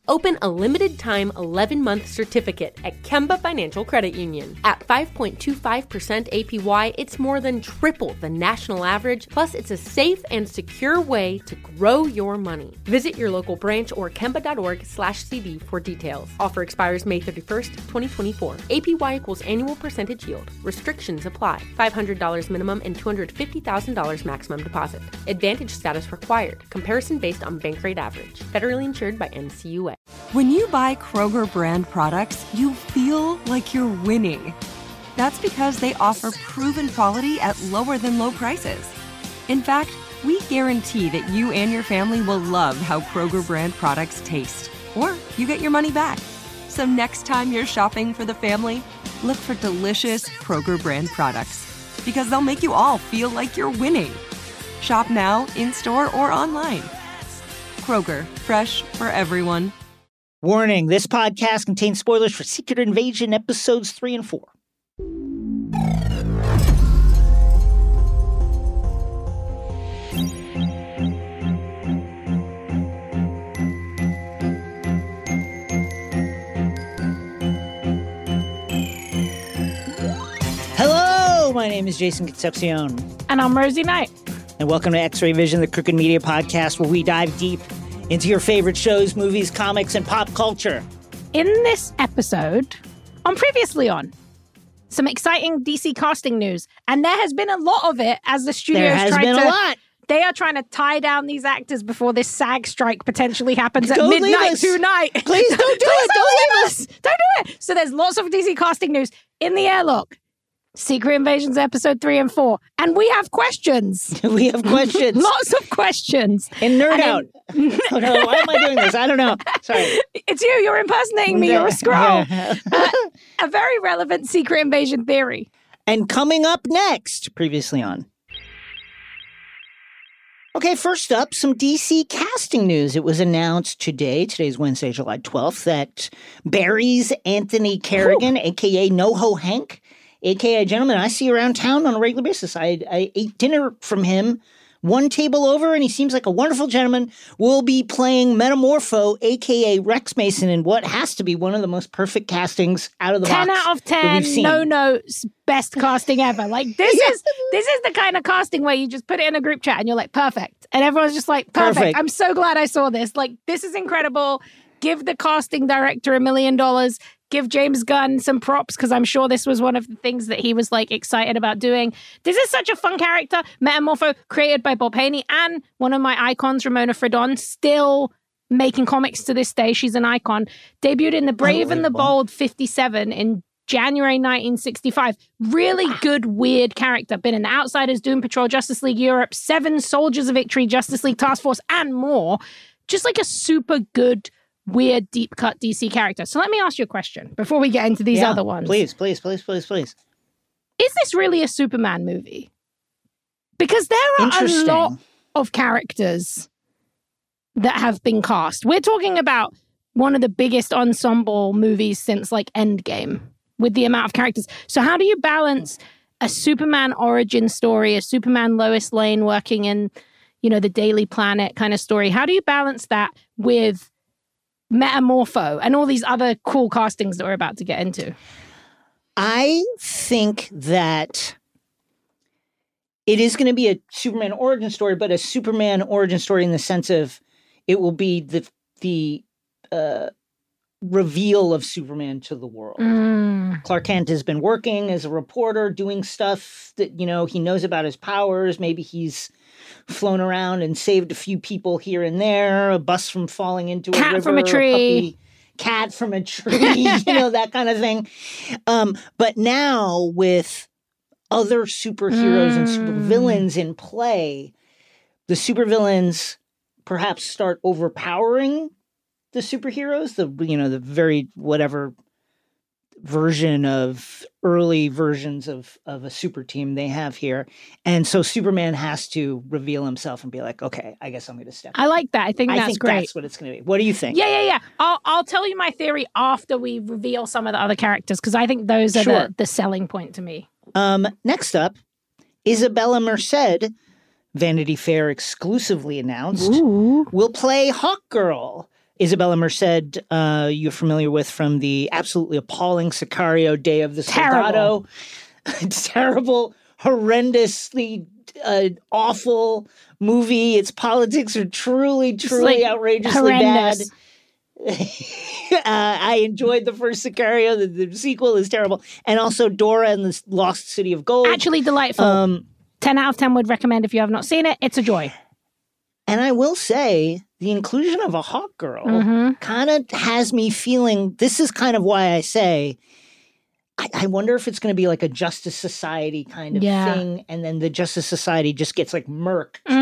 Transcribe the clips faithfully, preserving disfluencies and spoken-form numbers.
Open a limited-time eleven-month certificate at Kemba Financial Credit Union. At five point two five percent A P Y, it's more than triple the national average, plus it's a safe and secure way to grow your money. Visit your local branch or kemba.org slash CD for details. Offer expires May thirty-first, twenty twenty-four. A P Y equals annual percentage yield. Restrictions apply. five hundred dollars minimum and two hundred fifty thousand dollars maximum deposit. Advantage status required. Comparison based on bank rate average. Federally insured by N C U A. When you buy Kroger brand products, you feel like you're winning. That's because they offer proven quality at lower than low prices. In fact, we guarantee that you and your family will love how Kroger brand products taste, or you get your money back. So next time you're shopping for the family, look for delicious Kroger brand products, because they'll make you all feel like you're winning. Shop now, in-store, or online. Kroger, fresh for everyone. Warning, this podcast contains spoilers for Secret Invasion episodes three and four. Hello, my name is Jason Concepcion. And I'm Rosie Knight. And welcome to X-Ray Vision, the Crooked Media podcast, where we dive deep into your favorite shows, movies, comics, and pop culture. In this episode, on Previously On, some exciting D C casting news. And there has been a lot of it as the studios There has tried been to... a lot. They are trying to tie down these actors before this SAG strike potentially happens at Don't leave midnight us. tonight. Please don't do Please it. Don't, Don't leave us. Don't do it. So there's lots of D C casting news in the airlock. Secret Invasions episode three and four. And we have questions. We have questions. Lots of questions. And Nerd And Out. in- Oh, no, why am I doing this? I don't know. Sorry. It's you. You're impersonating me. You're a scroll. uh, a very relevant Secret Invasion theory. And coming up next, Previously On. Okay, first up, some D C casting news. It was announced today, today's Wednesday, July twelfth, that Barry's Anthony Carrigan, Ooh. a k a. NoHo Hank, a k a a gentleman I see around town on a regular basis. I, I ate dinner from him one table over, and he seems like a wonderful gentleman, will be playing Metamorpho, a k a. Rex Mason, in what has to be one of the most perfect castings out of the ten box. ten out of ten, no notes, best casting ever. Like, this Yeah. is this is the kind of casting where you just put it in a group chat and you're like, perfect. And everyone's just like, perfect. Perfect. I'm so glad I saw this. Like, this is incredible. Give the casting director a million dollars. Give James Gunn some props, because I'm sure this was one of the things that he was like excited about doing. This is such a fun character. Metamorpho, created by Bob Haney, and one of my icons, Ramona Fredon, still making comics to this day. She's an icon. Debuted in The Brave and the Bold fifty-seven in January nineteen sixty-five. Really good, weird character. Been in The Outsiders, Doom Patrol, Justice League Europe, Seven, Soldiers of Victory, Justice League Task Force, and more. Just like a super good, weird, deep cut D C character. So let me ask you a question before we get into these Yeah, other ones. Please, please, please, please, please. Is this really a Superman movie? Because there are a Interesting. lot of characters that have been cast. We're talking about one of the biggest ensemble movies since like Endgame with the amount of characters. So how do you balance a Superman origin story, a Superman Lois Lane working in, you know, the Daily Planet kind of story? How do you balance that with Metamorpho and all these other cool castings that we're about to get into? I think that it is going to be a Superman origin story, but a Superman origin story in the sense of it will be the the uh, reveal of Superman to the world. Mm. Clark Kent has been working as a reporter, doing stuff that, you know, he knows about his powers. Maybe he's flown around and saved a few people here and there, a bus from falling into Cat a river, from a tree. puppy, cat from a tree, you know, that kind of thing. Um, but now with other superheroes Mm. and supervillains in play, the supervillains perhaps start overpowering the superheroes, the, you know, the very whatever version of early versions of, of a super team they have here. And so Superman has to reveal himself and be like, okay, I guess I'm going to step in. I like that. I think I that's think great. that's what it's going to be. What do you think? Yeah, yeah, yeah. I'll I'll tell you my theory after we reveal some of the other characters, because I think those are Sure. the, the selling point to me. Um, next up, Isabella Merced, Vanity Fair exclusively announced, Ooh. will play Hawkgirl, Isabella Merced, uh, you're familiar with from the absolutely appalling Sicario Day of the Soldado. Terrible, horrendously uh, awful movie. Its politics are truly, truly like outrageously horrendous. bad. uh, I enjoyed the first Sicario. The, the sequel is terrible. And also Dora and the Lost City of Gold. Actually delightful. Um, ten out of ten would recommend if you have not seen it. It's a joy. And I will say, the inclusion of a Hawk Girl mm-hmm. kind of has me feeling, this is kind of why I say, I, I wonder if it's going to be like a Justice Society kind of yeah. thing, and then the Justice Society just gets like murked. Mm.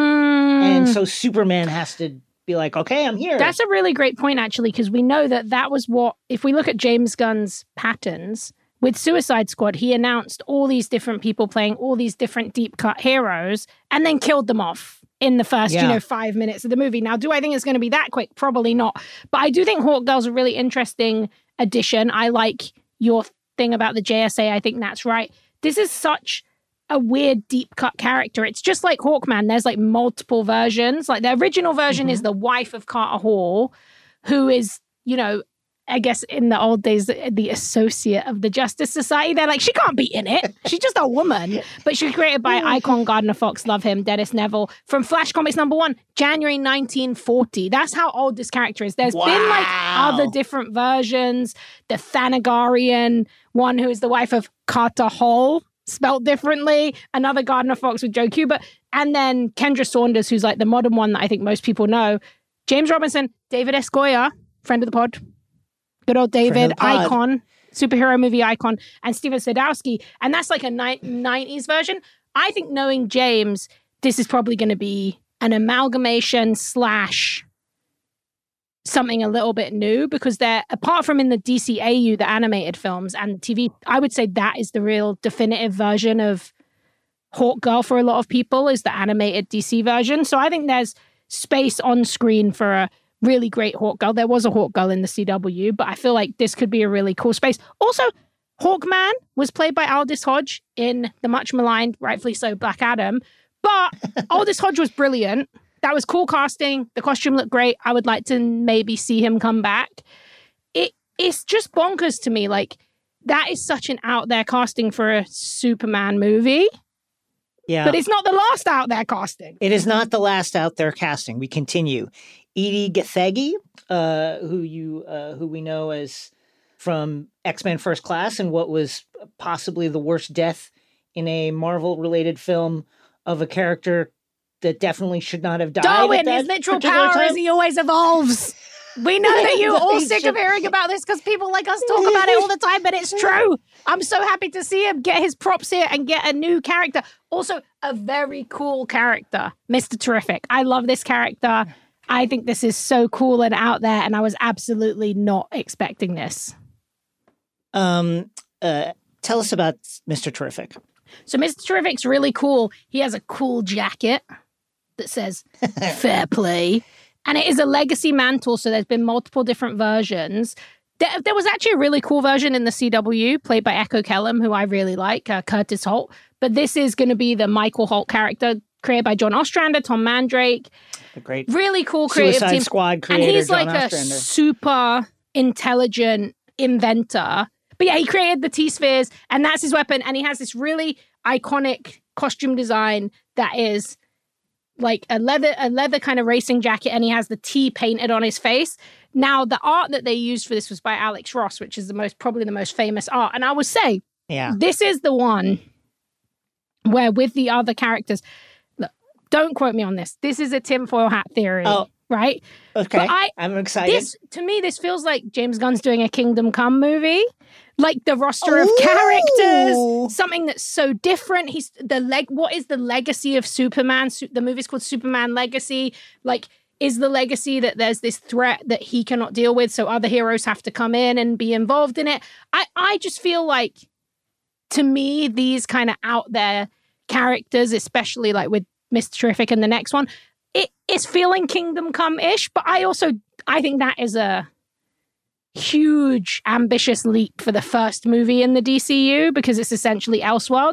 And so Superman has to be like, okay, I'm here. That's a really great point, actually, because we know that that was what, if we look at James Gunn's patterns, with Suicide Squad, he announced all these different people playing all these different deep-cut heroes, and then killed them off in the first, yeah. you know, five minutes of the movie. Now, do I think it's going to be that quick? Probably not. But I do think Hawk Girl's a really interesting addition. I like your thing about the J S A. I think that's right. This is such a weird deep cut character. It's just like Hawkman. There's like multiple versions. Like the original version mm-hmm. is the wife of Carter Hall, who is, you know, I guess in the old days, the associate of the Justice Society. They're like, she can't be in it. She's just a woman. But she was created by icon Gardner Fox, love him, Dennis Neville, from Flash Comics number one, January nineteen forty. That's how old this character is. There's wow. been like other different versions. The Thanagarian one, who is the wife of Carter Hall, spelt differently. Another Gardner Fox with Joe Kubert. And then Kendra Saunders, who's like the modern one that I think most people know. James Robinson, David S. Goyer, friend of the pod. Good old David, icon, superhero movie icon, and Steven Sadowski. And that's like a ni- nineties version. I think knowing James, this is probably going to be an amalgamation slash something a little bit new, because they're, apart from in the D C A U, the animated films and the T V, I would say that is the real definitive version of Hawk Girl for a lot of people, is the animated D C version. So I think there's space on screen for a really great Hawk Girl. There was a Hawk Girl in the C W, but I feel like this could be a really cool space. Also, Hawkman was played by Aldous Hodge in the much maligned, rightfully so, Black Adam. But Aldous Hodge was brilliant. That was cool casting. The costume looked great. I would like to maybe see him come back. It It's just bonkers to me. Like, that is such an out there casting for a Superman movie. Yeah. But it's not the last out there casting. It is not the last out there casting. We continue. Edie Gathegi, uh, who you uh, who we know as from X-Men First Class and what was possibly the worst death in a Marvel-related film of a character that definitely should not have died. Darwin, his literal power time. Is he always evolves. We know that you're all sick of hearing about this because people like us talk about it all the time, but it's true. I'm so happy to see him get his props here and get a new character. Also, a very cool character, Mister Terrific. I love this character. I think this is so cool and out there, and I was absolutely not expecting this. Um, uh, tell us about Mister Terrific. So Mister Terrific's really cool. He has a cool jacket that says fair play. And it is a legacy mantle, so there's been multiple different versions. There, there was actually a really cool version in the C W, played by Echo Kellum, who I really like, uh, Curtis Holt. But this is going to be the Michael Holt character, created by John Ostrander, Tom Mandrake. The great really cool creative Suicide team. Squad creator, and he's John like Ostrander. A super intelligent inventor. But yeah, he created the T-Spheres, and that's his weapon. And he has this really iconic costume design that is like a leather a leather kind of racing jacket, and he has the T painted on his face. Now, the art that they used for this was by Alex Ross, which is the most probably the most famous art. And I would say, yeah, this is the one where with the other characters, look, don't quote me on this. This is a tinfoil hat theory, oh, right? Okay, but I, I'm excited. This, to me, this feels like James Gunn's doing a Kingdom Come movie. Like the roster of Ooh. characters, something that's so different. He's the leg. What is the legacy of Superman? Su- the movie's called Superman Legacy. Like, is the legacy that there's this threat that he cannot deal with, so other heroes have to come in and be involved in it? I, I just feel like, to me, these kind of out there characters, especially like with Mister Terrific and the next one, it is feeling Kingdom Come-ish. But I also, I think that is a huge, ambitious leap for the first movie in the D C U because it's essentially Elseworlds.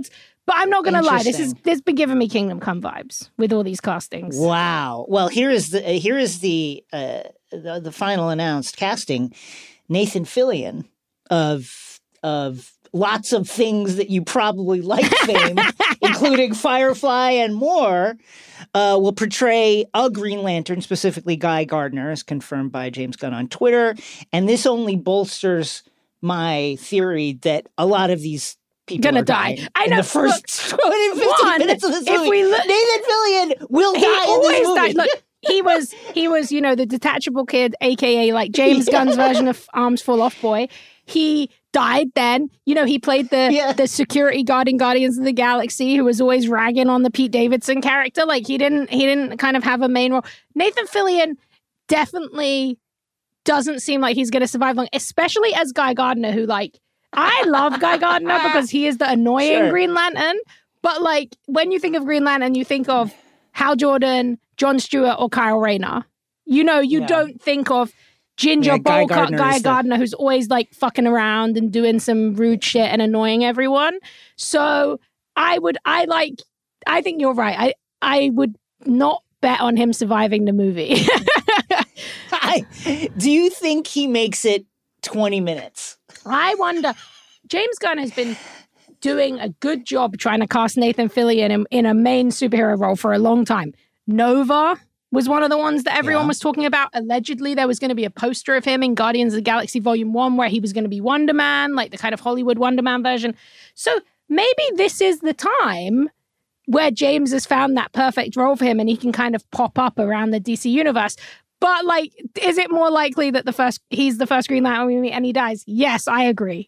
But I'm not going to lie. This is Interesting. this been giving me Kingdom Come vibes with all these castings. Wow. Well, here is the uh, here is the, uh, the the final announced casting. Nathan Fillion of of lots of things that you probably like fame, including Firefly and more, uh, will portray a Green Lantern, specifically Guy Gardner, as confirmed by James Gunn on Twitter. And this only bolsters my theory that a lot of these people Gonna are die. dying I in know. the first twenty, fifteen one, minutes of this if movie. we look- Nathan Fillion will He die in always this movie. died. Look, he was he was you know the detachable kid, aka like James Yeah. Gunn's version of Arms Fall Off Boy. He died then. You know, he played the Yeah. the security guard in Guardians of the Galaxy who was always ragging on the Pete Davidson character. Like he didn't he didn't kind of have a main role. Nathan Fillion definitely doesn't seem like he's going to survive long, especially as Guy Gardner, who like I love Guy Gardner because he is the annoying Sure. Green Lantern. But like when you think of Green Lantern, you think of Hal Jordan, Jon Stewart, or Kyle Rayner. You know, you Yeah. don't think of ginger Yeah, Guy bowl cut Gardner Guy is the- Gardner who's always like fucking around and doing some rude shit and annoying everyone. So I would, I like, I think you're right. I, I would not bet on him surviving the movie. I, do you think he makes it twenty minutes? I wonder, James Gunn has been doing a good job trying to cast Nathan Fillion in, in a main superhero role for a long time. Nova was one of the ones that everyone Yeah. was talking about. Allegedly, there was going to be a poster of him in Guardians of the Galaxy Volume one where he was going to be Wonder Man, like the kind of Hollywood Wonder Man version. So maybe this is the time where James has found that perfect role for him and he can kind of pop up around the D C universe. But like, is it more likely that the first he's the first Green Lantern we meet and he dies? Yes, I agree.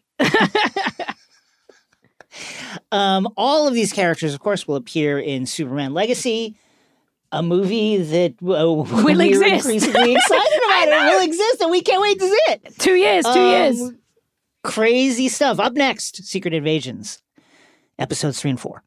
Um, all of these characters, of course, will appear in Superman Legacy, a movie that uh, Will we're exist. increasingly excited about. It will exist, and we can't wait to see it. Two years, two Um, years. Crazy stuff. Up next, Secret Invasions, episodes three and four.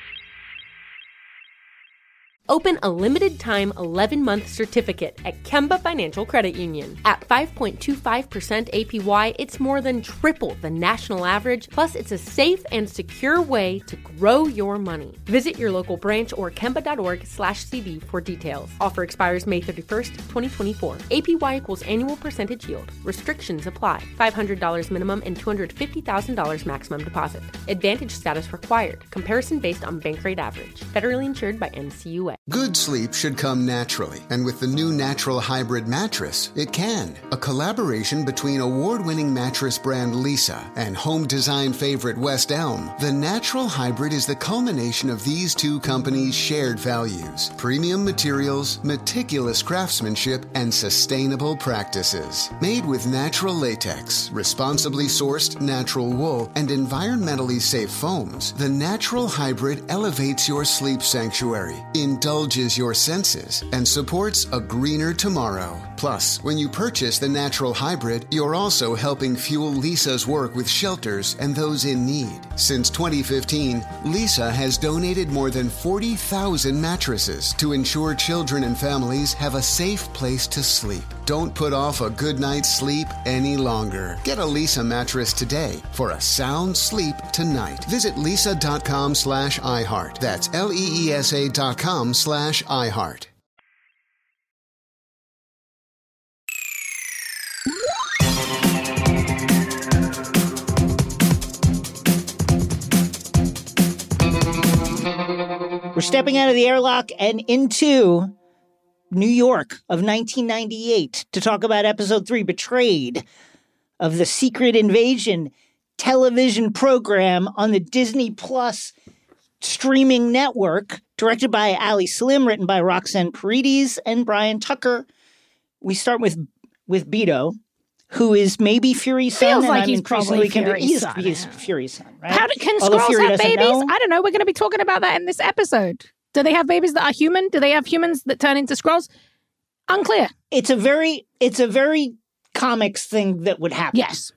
Open a limited-time eleven-month certificate at Kemba Financial Credit Union. At five point two five percent A P Y, it's more than triple the national average, plus it's a safe and secure way to grow your money. Visit your local branch or kemba.org slash CD for details. Offer expires May thirty-first, twenty twenty-four. A P Y equals annual percentage yield. Restrictions apply. five hundred dollars minimum and two hundred fifty thousand dollars maximum deposit. Advantage status required. Comparison based on bank rate average. Federally insured by N C U A. Good sleep should come naturally, and with the new Natural Hybrid mattress, it can. A collaboration between award-winning mattress brand Lisa and home design favorite West Elm, the Natural Hybrid is the culmination of these two companies' shared values: premium materials, meticulous craftsmanship, and sustainable practices. Made with natural latex, responsibly sourced natural wool, and environmentally safe foams, the Natural Hybrid elevates your sleep sanctuary, indulges your senses, and supports a greener tomorrow. Plus, when you purchase the Natural Hybrid, you're also helping fuel Lisa's work with shelters and those in need. Since twenty fifteen, Lisa has donated more than forty thousand mattresses to ensure children and families have a safe place to sleep. Don't put off a good night's sleep any longer. Get a Lisa mattress today for a sound sleep tonight. Visit lisa.com slash iHeart. That's L-E-E-S-A dot com slash iHeart. We're stepping out of the airlock and into New York of nineteen ninety-eight to talk about episode three, Betrayed, of the Secret Invasion television program on the Disney Plus streaming network, directed by Ali Slim, written by Roxanne Paredes and Brian Tucker. We start with with Beto, who is maybe Fury's son. Feels and like I'm he's increasingly probably convinced- Fury's he's, son, he's yeah. Fury's son, right? How do, can Although Skrulls Fury have doesn't babies? know. I don't know. We're going to be talking about that in this episode. Do they have babies that are human? Do they have humans that turn into Skrulls? Unclear. It's a very, it's a very comics thing that would happen. Yes.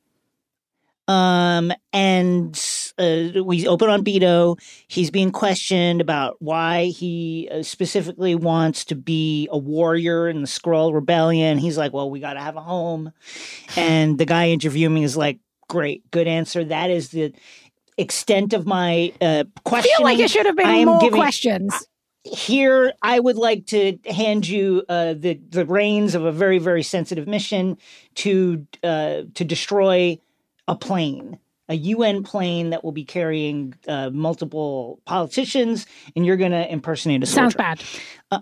Um, and uh, we open on Beto. He's being questioned about why he uh, specifically wants to be a warrior in the Skrull Rebellion. He's like, well, we got to have a home. And the guy interviewing me is like, great, good answer. That is the extent of my uh, questioning. I feel like it should have been more giving, questions. Here, I would like to hand you uh, the the reins of a very, very sensitive mission to uh, to destroy a plane, a U N plane that will be carrying uh, multiple politicians, and you're going to impersonate a soldier. Sounds bad. Uh,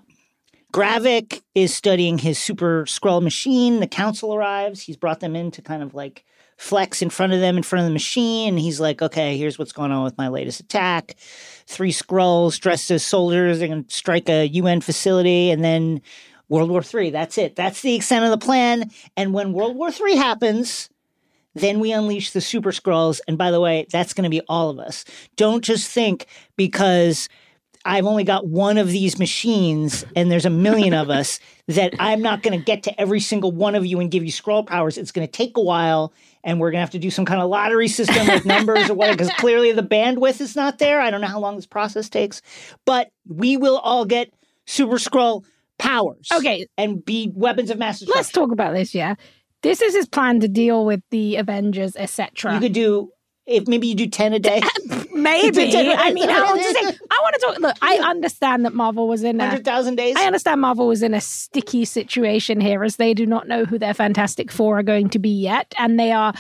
Gravik is studying his super Skrull machine. The council arrives. He's brought them in to kind of like flex in front of them, in front of the machine. And he's like, okay, here's what's going on with my latest attack. Three Skrulls dressed as soldiers. They're going to strike a U N facility and then World War Three. That's it. That's the extent of the plan. And when World War Three happens, then we unleash the Super Skrulls. And by the way, that's going to be all of us. Don't just think because I've only got one of these machines and there's a million of us that I'm not going to get to every single one of you and give you Skrull powers. It's going to take a while and we're going to have to do some kind of lottery system with numbers or whatever, because clearly the bandwidth is not there. I don't know how long this process takes, but we will all get Super Skrull powers. Okay. And be weapons of mass destruction. Let's talk about this, yeah. This is his plan to deal with the Avengers, et cetera. You could do... If maybe you do ten a day. Maybe. I mean, I, just saying, I want to talk. Look, I understand that Marvel was in a... one hundred thousand days? I understand Marvel was in a sticky situation here as they do not know who their Fantastic Four are going to be yet. And they are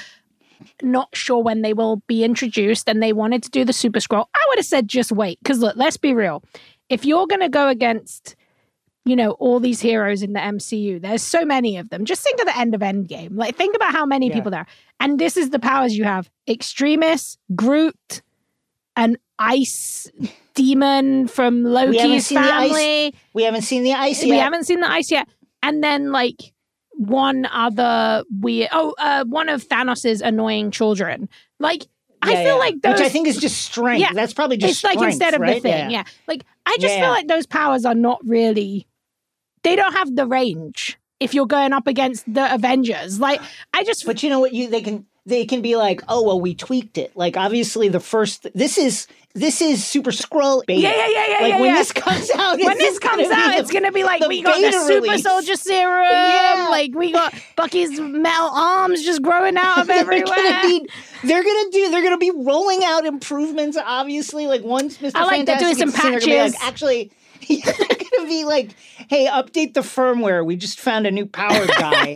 not sure when they will be introduced. And they wanted to do the Super Skrull. I would have said just wait. Because look, let's be real. If you're going to go against... you know, all these heroes in the M C U. There's so many of them. Just think of the end of Endgame. Like, think about how many yeah. people there are. And this is the powers you have. Extremis, Groot, an ice demon from Loki's family. We haven't seen the ice yet. We haven't seen the ice yet. And then, like, one other weird... Oh, uh, one of Thanos' annoying children. Like... Yeah, I feel yeah. like those... Which I think is just strength. Yeah. That's probably just it's strength, like instead of right? the thing, yeah. yeah. Like, I just yeah. feel like those powers are not really... They don't have the range if you're going up against the Avengers. Like, I just... But you know what? You They can they can be like, oh, well, we tweaked it. Like, obviously, the first... This is... This is Super Skrull beta. Yeah, yeah, yeah, yeah. Like, yeah, when yeah. this comes out... When this comes out, it's going to be like, we got the Super release. Soldier Serum. Yeah. Like, we got Bucky's metal arms just growing out of everywhere. they're gonna be, they're gonna do. They're gonna be rolling out improvements. Obviously, like once Mister I like they're doing some patches. Like, actually, yeah, they're gonna be like, "Hey, update the firmware. We just found a new power guy."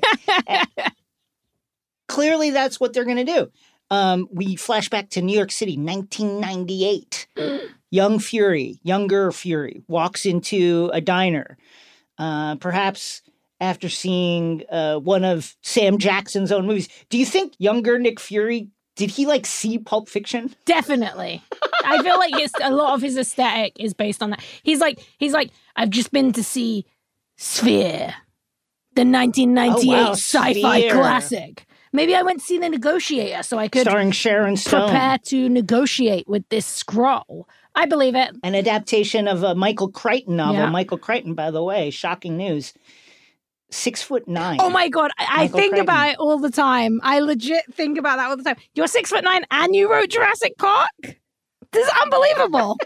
Clearly, that's what they're gonna do. Um, we flash back to New York City, nineteen ninety-eight. Young Fury, younger Fury, walks into a diner. Uh, perhaps. After seeing uh, one of Sam Jackson's own movies. Do you think younger Nick Fury, did he like see Pulp Fiction? Definitely. I feel like it's a lot of his aesthetic is based on that. He's like, he's like, I've just been to see Sphere, the nineteen ninety-eight oh, wow, sci-fi Sphere. classic. Maybe I went to see The Negotiator so I could starring Sharon Stone. Prepare to negotiate with this Skrull. I believe it. An adaptation of a Michael Crichton novel. Yeah. Michael Crichton, by the way, shocking news. Six foot nine. Oh my God. I, I think Crichton. about it all the time. I legit think about that all the time. You're six foot nine and you wrote Jurassic Park? This is unbelievable.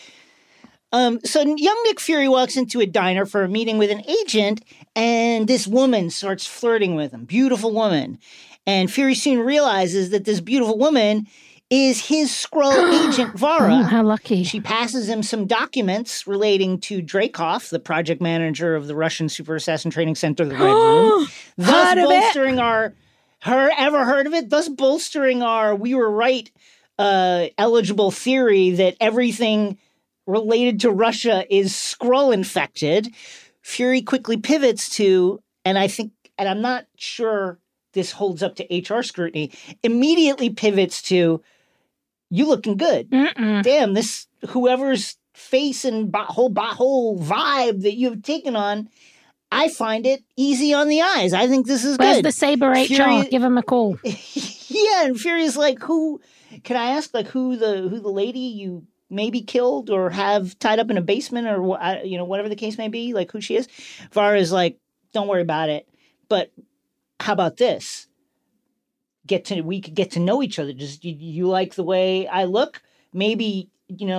um, so young Nick Fury walks into a diner for a meeting with an agent, and this woman starts flirting with him. Beautiful woman. And Fury soon realizes that this beautiful woman is his Skrull agent, Vara. Oh, how lucky. She passes him some documents relating to Dreykov, the project manager of the Russian Super Assassin Training Center, the Red Room. Thus bolstering our... Her ever heard of it? Thus bolstering our we were right uh, eligible theory that everything related to Russia is Skrull infected. Fury quickly pivots to, and I think, and I'm not sure this holds up to H R scrutiny, immediately pivots to, you looking good. Mm-mm. Damn, this whoever's face and bo- whole bo- whole vibe that you've taken on, I find it easy on the eyes. I think this is Where's good. Where's the Saber H R? Fury, Give him a call. Yeah, and Fury's like, who? Can I ask, like, who the who the lady you maybe killed or have tied up in a basement or you know whatever the case may be, like who she is? Vara's like, don't worry about it. But how about this? Get to we could get to know each other. Just you, you like the way I look? Maybe you know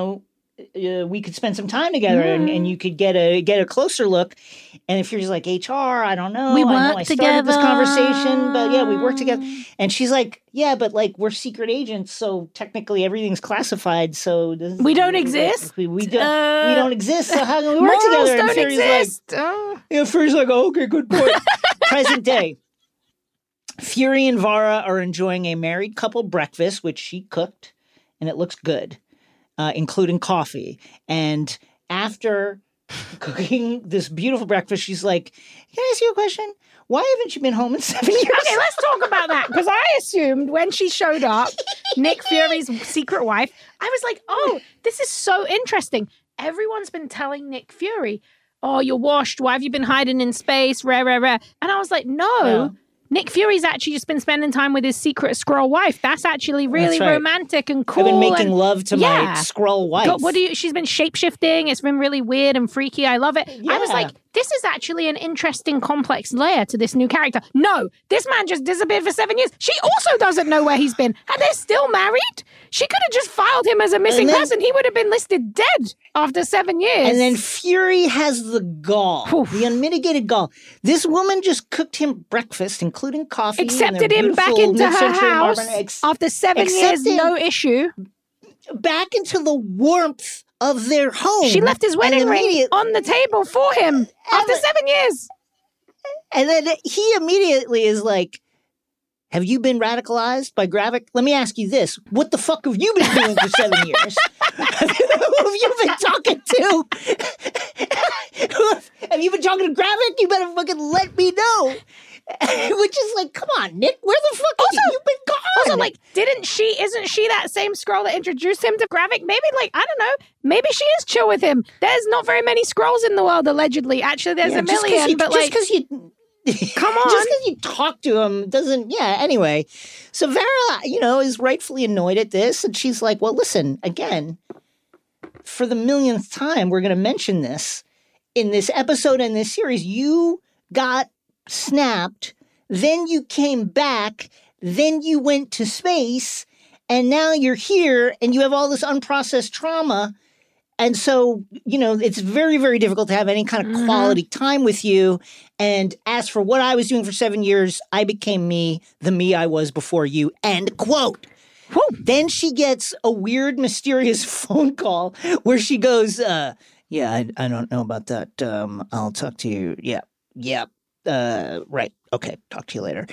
uh, we could spend some time together mm. and, and you could get a get a closer look. And if you're just like, H R, I don't know. We I work know I started together. this conversation, but yeah, we work together. And she's like, yeah, but like we're secret agents, so technically everything's classified. So this, we don't exist. We, we don't. Uh, we don't exist. So how can we work morals together? Don't and Fury's exist. like, oh. yeah, Fury's like, oh, okay, good point. Present day. Fury and Vara are enjoying a married couple breakfast, which she cooked, and it looks good, uh, including coffee. And after cooking this beautiful breakfast, she's like, can I ask you a question? Why haven't you been home in seven years? Okay, let's talk about that. Because I assumed when she showed up, Nick Fury's secret wife, I was like, oh, this is so interesting. Everyone's been telling Nick Fury, oh, you're washed. Why have you been hiding in space? Rare, rare, rare. And I was like, no. Yeah. Nick Fury's actually just been spending time with his secret Skrull wife. That's actually really That's right. romantic and cool. I've been making and, love to yeah. my Skrull wife. God, what do you? She's been shape-shifting. It's been really weird and freaky. I love it. Yeah. I was like, this is actually an interesting, complex layer to this new character. No, this man just disappeared for seven years. She also doesn't know where he's been. And they're still married? She could have just filed him as a missing then, person. He would have been listed dead after seven years. And then Fury has the gall, Oof. the unmitigated gall. This woman just cooked him breakfast, including coffee. Accepted him back into her house ex- after seven years, no issue. Back into the warmth of their home. She left his wedding ring on the table for him after then, seven years. And then he immediately is like, have you been radicalized by Gravik? Let me ask you this. What the fuck have you been doing for seven years? Who have you been talking to? Have you been talking to Gravik? You better fucking let me know. Which is like, come on, Nick, where the fuck also, have you been gone? Also, like, didn't she, isn't she that same Skrull that introduced him to Gravik? Maybe, like, I don't know, maybe she is chill with him. There's not very many Skrulls in the world, allegedly. Actually, there's yeah, a million, you, but just like... Just because you... Come on. Just because you talk to him doesn't, yeah, anyway. So Vara, you know, is rightfully annoyed at this. And she's like, well, listen, again, for the millionth time, we're going to mention this in this episode in this series. You got snapped, then you came back, then you went to space, and now you're here and you have all this unprocessed trauma. And so, you know, it's very, very difficult to have any kind of quality mm-hmm. time with you. And as for what I was doing for seven years, I became me, the me I was before you, end quote. Whew. Then she gets a weird, mysterious phone call where she goes, uh, yeah, I, I don't know about that. Um, I'll talk to you. Yeah, yeah, uh, right. Okay, talk to you later.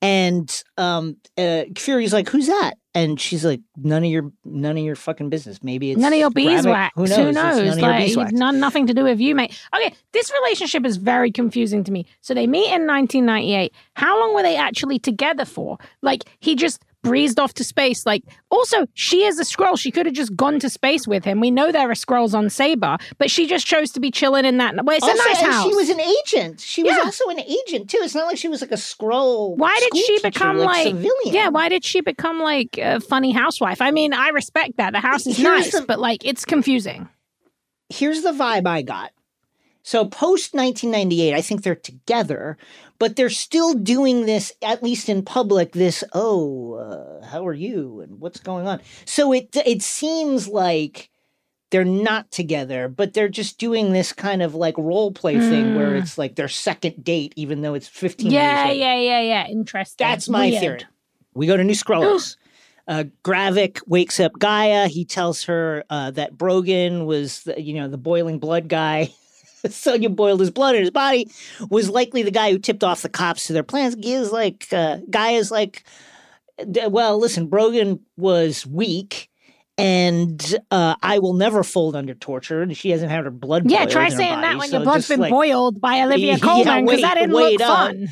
And um, uh, Fury's like, who's that? And she's like, none of your none of your fucking business. Maybe it's none of your beeswax. Who knows? Who knows? Like, beeswax. None, nothing to do with you, mate. Okay, this relationship is very confusing to me. So they meet in nineteen ninety-eight. How long were they actually together for? Like, he just breezed off to space. Like, also, she is a Skrull. She could have just gone to space with him. We know there are Skrulls on Saber, but she just chose to be chilling in that. Well, it's also, a nice and house. She was an agent. She was yeah. also an agent too. It's not like she was like a Skrull. Why did she teacher, become like, like? civilian. Yeah, why did she become like a funny housewife? I mean, I respect that. The house is Here's nice, the, but like, it's confusing. Here's the vibe I got. So post nineteen ninety-eight, I think they're together, but they're still doing this, at least in public, this, oh, uh, how are you? And what's going on? So it it seems like they're not together, but they're just doing this kind of like role play mm. thing where it's like their second date, even though it's fifteen yeah, years Yeah, yeah, yeah, yeah. Interesting. That's my Weird. theory. We go to New Skrullos. Uh, Gravik wakes up Gaia. He tells her uh, that Brogan was, the, you know, the boiling blood guy. Sonya boiled his blood in his body, was likely the guy who tipped off the cops to their plans. Gaia's like, uh, Gaia's like, well, listen, Brogan was weak, and uh, I will never fold under torture. And she hasn't had her blood yeah, boiled try in her saying body, that when so your blood's been like, boiled by Olivia Colman, because yeah, that didn't wait look up. fun.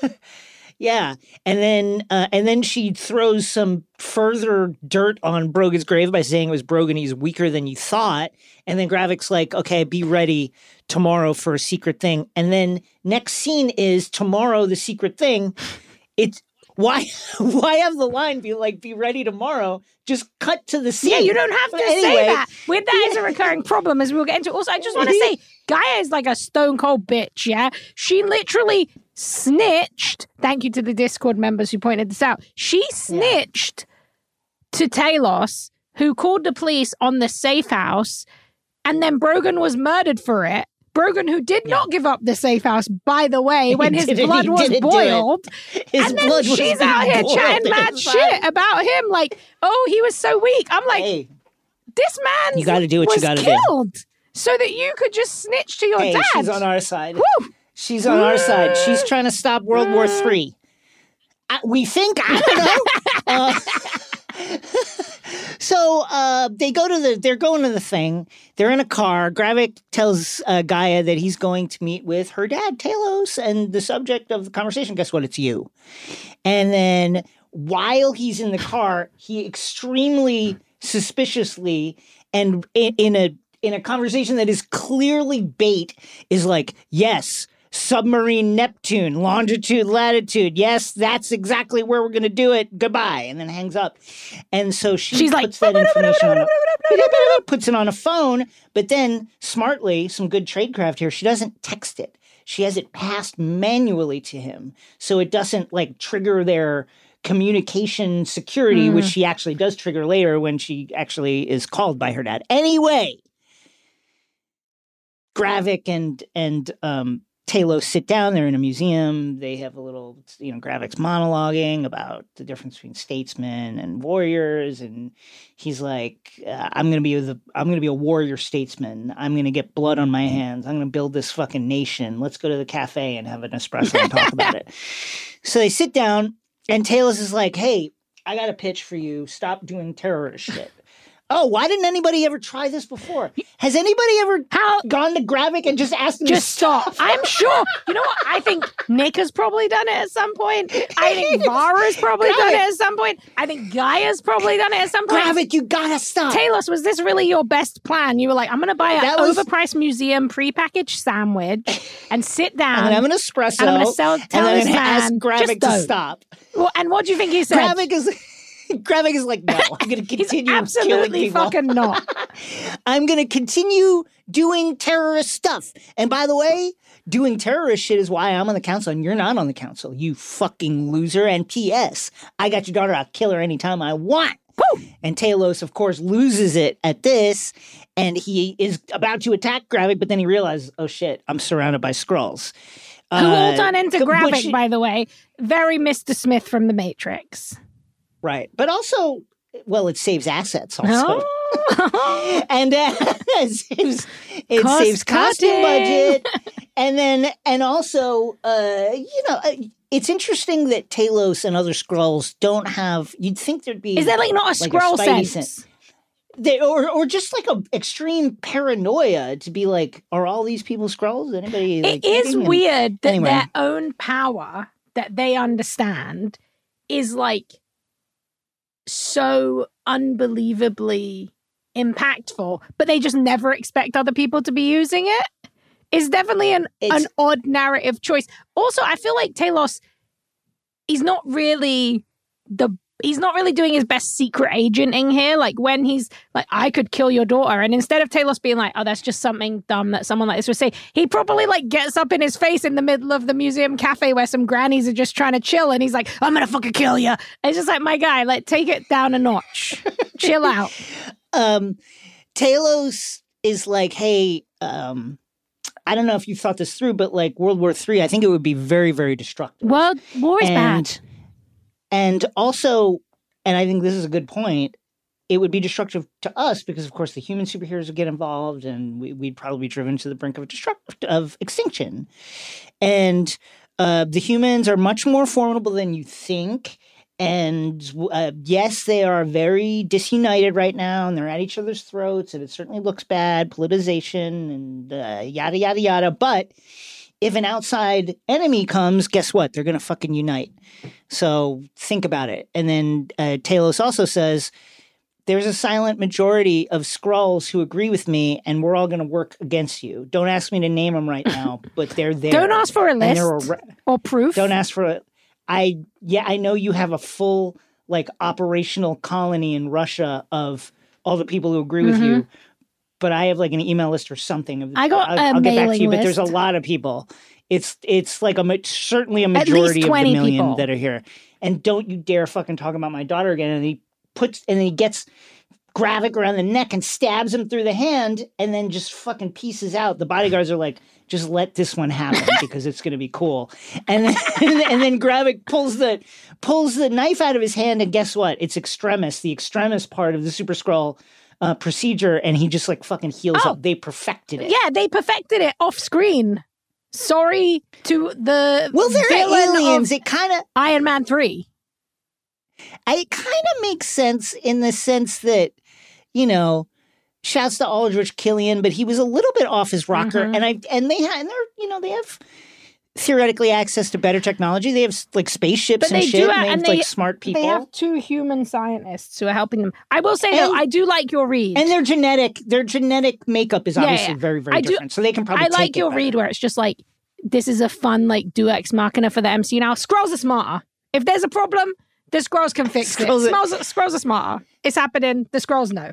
Yeah, and then uh, and then she throws some further dirt on Brogan's grave by saying it was Brogan, he's weaker than you thought. And then Gravik's like, okay, be ready tomorrow for a secret thing. And then next scene is tomorrow, the secret thing. It's why why have the line be like, be ready tomorrow? Just cut to the scene. Yeah, you don't have to anyway, say that. With that is a recurring problem, as we'll get into. Also, I just want to say, Gaia is like a stone cold bitch, yeah? She literally snitched. Thank you to the Discord members who pointed this out. She snitched yeah. to Talos, who called the police on the safe house, and then Brogan was murdered for it. Brogan, who did yeah. not give up the safe house, by the way, when his blood was boiled. His and then blood was she's out here chatting mad shit about him, like, oh, he was so weak. I'm like, hey, this man you gotta do what was you gotta killed do. So that you could just snitch to your hey, dad. She's on our side. Woo! She's on our side. She's trying to stop World War Three. Uh, we think, I don't know. uh, So uh, they go to the, they're going to the thing. They're in a car. Gravik tells uh, Gaia that he's going to meet with her dad, Talos, and the subject of the conversation, guess what? It's you. And then while he's in the car, he extremely suspiciously and in, in a in a conversation that is clearly bait is like, yes, submarine Neptune, longitude, latitude. Yes, that's exactly where we're going to do it. Goodbye. And then hangs up. And so she She's puts like, that information on a, puts it on a phone, but then smartly, some good tradecraft here, she doesn't text it. She has it passed manually to him. So it doesn't like trigger their communication security, mm. which she actually does trigger later when she actually is called by her dad. Anyway, Gravik and, and, um, Talos sit down. They're in a museum. They have a little, you know, Gravik's monologuing about the difference between statesmen and warriors, and he's like, uh, "I'm gonna be the, I'm gonna be a warrior statesman. I'm gonna get blood on my hands. I'm gonna build this fucking nation. Let's go to the cafe and have an espresso and talk about it." So they sit down, and Talos is like, "Hey, I got a pitch for you. Stop doing terrorist shit." Oh, why didn't anybody ever try this before? Has anybody ever How, gone to Gravik and just asked him just to stop? stop? I'm sure. You know what? I think Nick has probably done it at some point. I think Vara's probably Gravik. done it at some point. I think Gaia's probably done it at some point. Gravik, you gotta stop. Talos, was this really your best plan? You were like, I'm going to buy an That was- overpriced museum prepackaged sandwich and sit down. And then I'm an espresso. And I'm going to sell, tell and this then man, ask Gravik just to don't. stop. Well, and what do you think he said? Gravik is Gravik is like, no, I'm going to He's continue killing absolutely people. fucking not. I'm going to continue doing terrorist stuff. And by the way, doing terrorist shit is why I'm on the council and you're not on the council, you fucking loser. And P S, I got your daughter. I'll kill her anytime I want. Woo! And Talos, of course, loses it at this. And he is about to attack Gravik, but then he realizes, oh shit, I'm surrounded by Skrulls. Who uh, all done into Gravik, which, by the way. Very Mister Smith from The Matrix. Right. But also, well, it saves assets also. Oh. and uh, it saves, it Cost saves costume cutting. budget. And then, and also, uh, you know, uh, it's interesting that Talos and other Skrulls don't have, you'd think there'd be. Is there like not a like Skrull a Spidey sense? sense. They, or, or just like a extreme paranoia to be like, are all these people Skrulls? Anybody? Like, it is and, weird that anyway. their own power that they understand is like so unbelievably impactful, but they just never expect other people to be using it. It's definitely an, an odd narrative choice. Also, I feel like Talos, he's not really the he's not really doing his best secret agenting here. Like when he's like, I could kill your daughter. And instead of Talos being like, oh, that's just something dumb that someone like this would say, he probably like gets up in his face in the middle of the museum cafe where some grannies are just trying to chill. And he's like, I'm going to fucking kill you. It's just like, my guy, like take it down a notch. Chill out. Um, Talos is like, hey, um, I don't know if you've thought this through, but like World War Three, I think it would be very, very destructive. World war is and, bad. And also, and I think this is a good point, it would be destructive to us because, of course, the human superheroes would get involved and we, we'd probably be driven to the brink of destruct of extinction. And uh, the humans are much more formidable than you think. And uh, yes, they are very disunited right now and they're at each other's throats and it certainly looks bad, politicization and uh, yada, yada, yada. But if an outside enemy comes, guess what? They're going to fucking unite. So think about it. And then uh, Talos also says, there's a silent majority of Skrulls who agree with me, and we're all going to work against you. Don't ask me to name them right now, but they're there. Don't ask for a list a, or proof. Don't ask for a... I, yeah, I know you have a full, like, operational colony in Russia of all the people who agree with mm-hmm. you. But I have like an email list or something. Of, I got I'll, a I'll get back to you, list. but there's a lot of people. It's it's like a certainly a majority of the million people. that are here. And don't you dare fucking talk about my daughter again. And he puts and then he gets Gravik around the neck and stabs him through the hand and then just fucking pieces out. The bodyguards are like, just let this one happen because it's going to be cool. And then, and then Gravik pulls the pulls the knife out of his hand, and guess what? It's Extremis, the Extremis part of the Super Skrull uh, procedure, and he just like fucking heals Oh. up. They perfected it. Yeah, they perfected it off screen. Sorry to the Well, they're villain aliens. of It kind of Iron Man three. it kind of makes sense in the sense that, you know, shouts to Aldrich Killian, but he was a little bit off his rocker, Mhm. and I and they ha- and they're you know they have theoretically access to better technology. They have like spaceships But and they shit, do and ha- they have and like they- smart people, They have two human scientists who are helping them. I will say though, And- I do like your read. and their genetic their genetic makeup is Yeah, obviously yeah. very very I do- different. So they can probably I like take it your better. read where it's just like, this is a fun like Deus Ex Machina for the M C U now. Skrulls are smarter. If there's a problem, the Skrulls can fix Skrulls it. are- Skrulls, Skrulls are smarter. It's happening. The Skrulls know.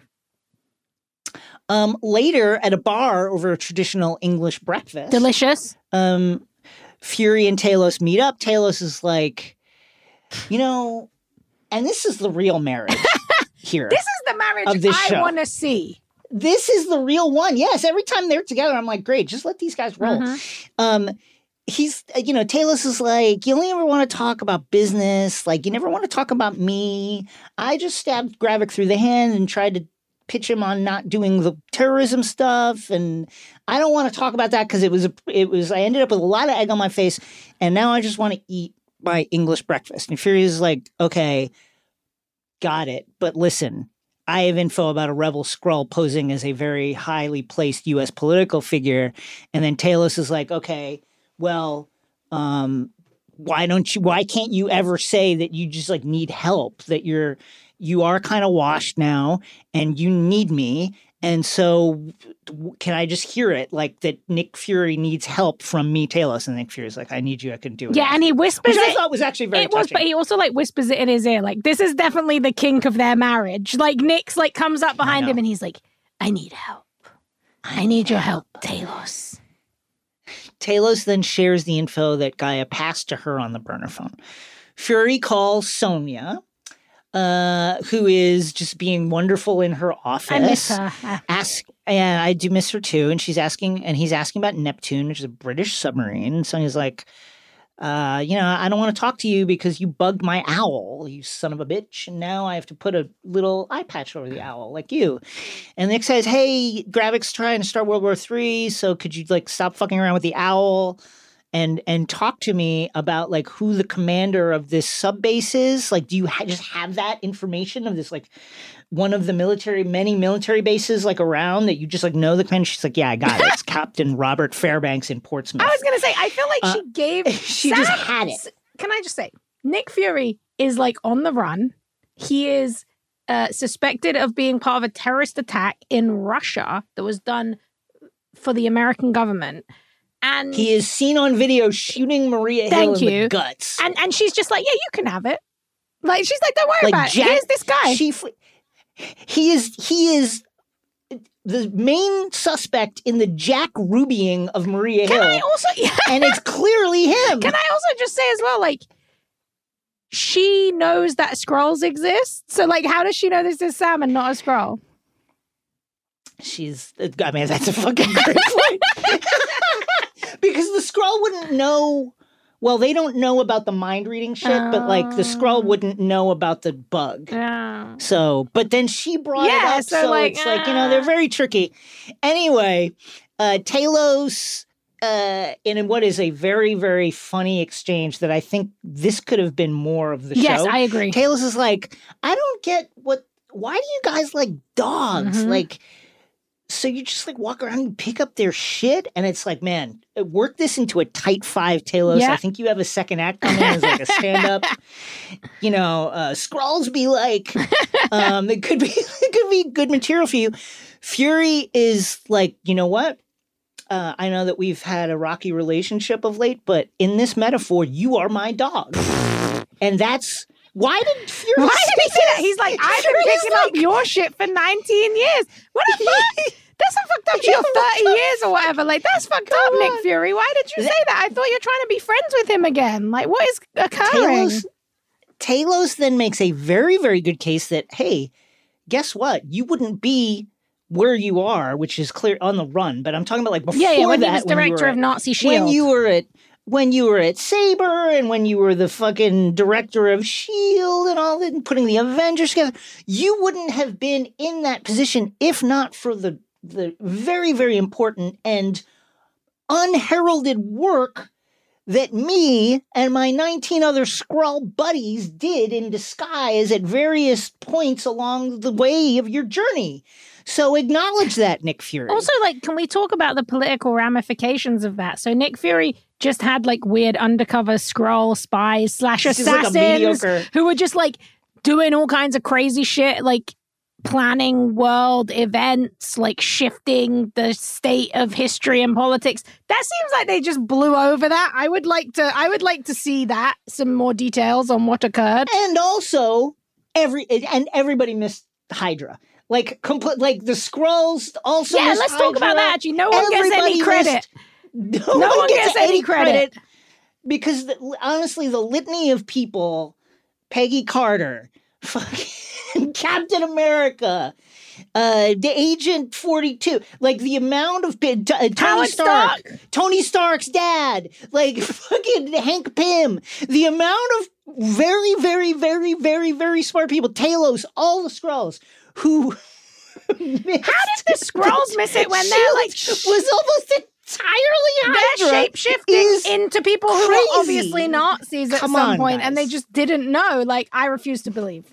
Um, later at a bar over a traditional English breakfast, Delicious. um, Fury and Talos meet up. Talos is like, you know, and this is the real marriage here. This is the marriage Of this I show. want to see. This is the real one. Yes, every time they're together, I'm like, great, just let these guys roll. Mhm. Um, he's, uh, you know, Talos is like, you only ever want to talk about business. Like, you never want to talk about me. I just stabbed Gravik through the hand and tried to pitch him on not doing the terrorism stuff, and I don't want to talk about that because it was a, it was I ended up with a lot of egg on my face, and now I just want to eat my English breakfast. And Fury is like, okay, got it, but listen, I have info about a rebel Skrull posing as a very highly placed U S political figure, and then Talos is like, okay, well, um, why don't you? Why can't you ever say that you just like need help? That you're you are kind of washed now and you need me. And so w- can I just hear it? Like that Nick Fury needs help from me, Talos. And Nick Fury's like, I need you. I can do it. Yeah, and he whispers Which I it. thought was actually very It was, touching. but he also like whispers it in his ear. Like, this is definitely the kink of their marriage. Like, Nick's like comes up behind know. him and he's like, I need help. I need your help, Talos. Talos then shares the info that Gaia passed to her on the burner phone. Fury calls Sonya, uh, who is just being wonderful in her office. I miss her. Ask, yeah, I do miss her too. And she's asking, and he's asking about Neptune, which is a British submarine. And Sonya's like, uh, you know, I don't want to talk to you because you bugged my owl, you son of a bitch. And now I have to put a little eye patch over the owl, like you. And Nick says, hey, Gravik's trying to start World War Three, so could you like stop fucking around with the owl? And and talk to me about like who the commander of this sub base is. Like, do you ha- just have that information of this like one of the military, many military bases like around that you just like know the commander? She's like, yeah, I got it. It's Captain Robert Fairbanks in Portsmouth. I was gonna say, I feel like Uh, she gave. she Sam- just had it. Can I just say, Nick Fury is like on the run. He is uh, suspected of being part of a terrorist attack in Russia that was done for the American government. And He is seen on video shooting Maria Thank Hill in you. the guts. and and she's just like, yeah, you can have it. Like she's like, don't worry Like about Jack- it. Here's this guy. She, f- he is he is the main suspect in the Jack Rubying of Maria Can Hill, I also? Yeah. and it's clearly him. Can I also just say as well, like, she knows that Skrulls exist. So, like, how does she know this is Sam and not a Skrull? She's, I mean, that's a fucking great point. Because the Skrull wouldn't know. Well, they don't know about the mind reading shit, but like the Skrull wouldn't know about the bug. Yeah. So, but then she brought Yeah, it up, so, so, like, it's like, you know, they're uh. very tricky. Anyway, uh, Talos, uh, in what is a very, very funny exchange that I think this could have been more of the Yes, show. I agree. Talos is like, I don't get what, why do you guys like dogs? Mhm. Like, so you just like walk around and pick up their shit? And it's like, man, work this into a tight five, Talos. Yeah. I think you have a second act coming as like a stand up. You know, uh, Skrulls be like, um, it could be, it could be good material for you. Fury is like, you know what? Uh, I know that we've had a rocky relationship of late, but in this metaphor, you are my dog. And that's, why did Fury Why did he say say that? He's like, I've been Fury's picking up like- your shit for nineteen years. What the fuck? That's not fucked up to your thirty years or whatever. Like, that's fucked up, Nick Fury. Why did you say that? I thought you were trying to be friends with him again. Like, what is occurring? Talos, Talos then makes a very, very good case that, hey, guess what? You wouldn't be where you are, which is clear on the run. But I'm talking about like before yeah, yeah, when that, he was director of at, Nazi Shield. when you were at when you were at Saber and when you were the fucking director of Shield and all that, and putting the Avengers together, you wouldn't have been in that position if not for the the very, very important and unheralded work that me and my nineteen other Skrull buddies did in disguise at various points along the way of your journey. So acknowledge that, Nick Fury. Also, like, can we talk about the political ramifications of that? So Nick Fury just had like weird undercover Skrull spies slash assassins like who were just like doing all kinds of crazy shit, like planning world events, like shifting the state of history and politics. That seems like they just blew over that. I would like to I would like to see that, some more details on what occurred. And also every and everybody missed Hydra. Like complete like the Skrulls also Yeah, missed let's Hydra. talk about that. Actually, no one Everybody gets any credit. Missed, no, no one, one gets, gets any credit. credit because the, honestly the litany of people, Peggy Carter, fucking Captain America, uh, the Agent forty-two, like the amount of uh, Tony Howard Stark, Stark, Tony Stark's dad, like fucking Hank Pym, the amount of very, very, very, very, very smart people, Talos, all the Skrulls who. How did the Skrulls miss it when they're like was almost entirely Hydra? They're shape-shifting into people who crazy. were obviously Nazis at Come some on, point, guys. and they just didn't know. Like, I refuse to believe.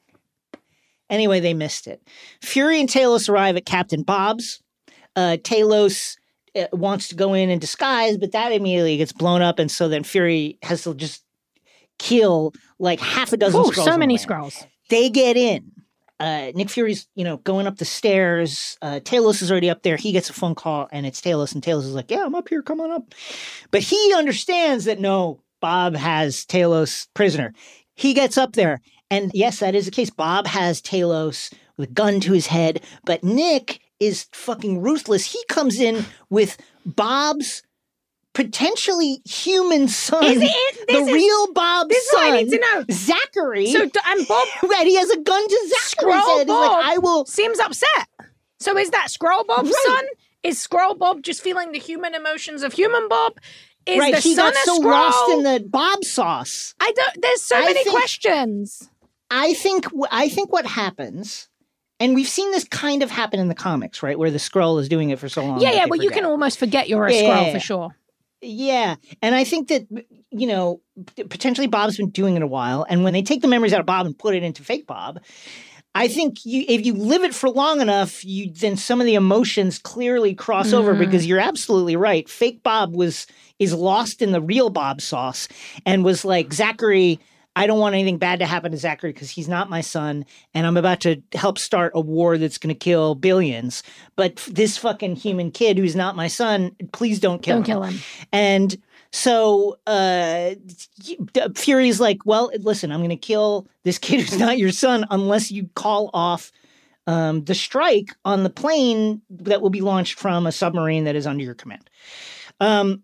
Anyway, they missed it. Fury and Talos arrive at Captain Bob's. Uh, Talos uh, wants to go in in disguise, but that immediately gets blown up, and so then Fury has to just kill like half a dozen Ooh, Skrulls. so many away. Skrulls. They get in. Uh, Nick Fury's, you know, going up the stairs. Uh, Talos is already up there. He gets a phone call, and it's Talos, and Talos is like, yeah, I'm up here. Come on up. But he understands that, no, Bob has Talos prisoner. He gets up there, and yes, that is the case. Bob has Talos with a gun to his head, but Nick is fucking ruthless. He comes in with Bob's potentially human son, Is it? This the is, real Bob's this is son, what I need to know. Zachary. So, and Bob, Right, he has a gun to Zachary's Skrull head. He's Bob like, I will. seems upset. So is that Skrull Bob's Right. son? Is Skrull Bob just feeling the human emotions of human Bob? Is Right, the he son got a so Skrull? lost in the Bob sauce. I don't. There's so I many think- questions. I think. I think what happens, and we've seen this kind of happen in the comics, right, where the Skrull is doing it for so long. Yeah, that yeah. they Well, you forget. can almost forget you're a Yeah, Skrull yeah, for yeah. sure. Yeah, and I think that, you know, potentially Bob's been doing it a while, and when they take the memories out of Bob and put it into fake Bob, I think you, if you live it for long enough, you then some of the emotions clearly cross over, because you're absolutely right. Fake Bob was is lost in the real Bob sauce and was like, Zachary, I don't want anything bad to happen to Zachary because he's not my son, and I'm about to help start a war that's going to kill billions. But this fucking human kid who's not my son, please don't kill Don't him. kill him. And so uh, Fury's like, well, listen, I'm going to kill this kid who's not your son unless you call off um, the strike on the plane that will be launched from a submarine that is under your command. Um,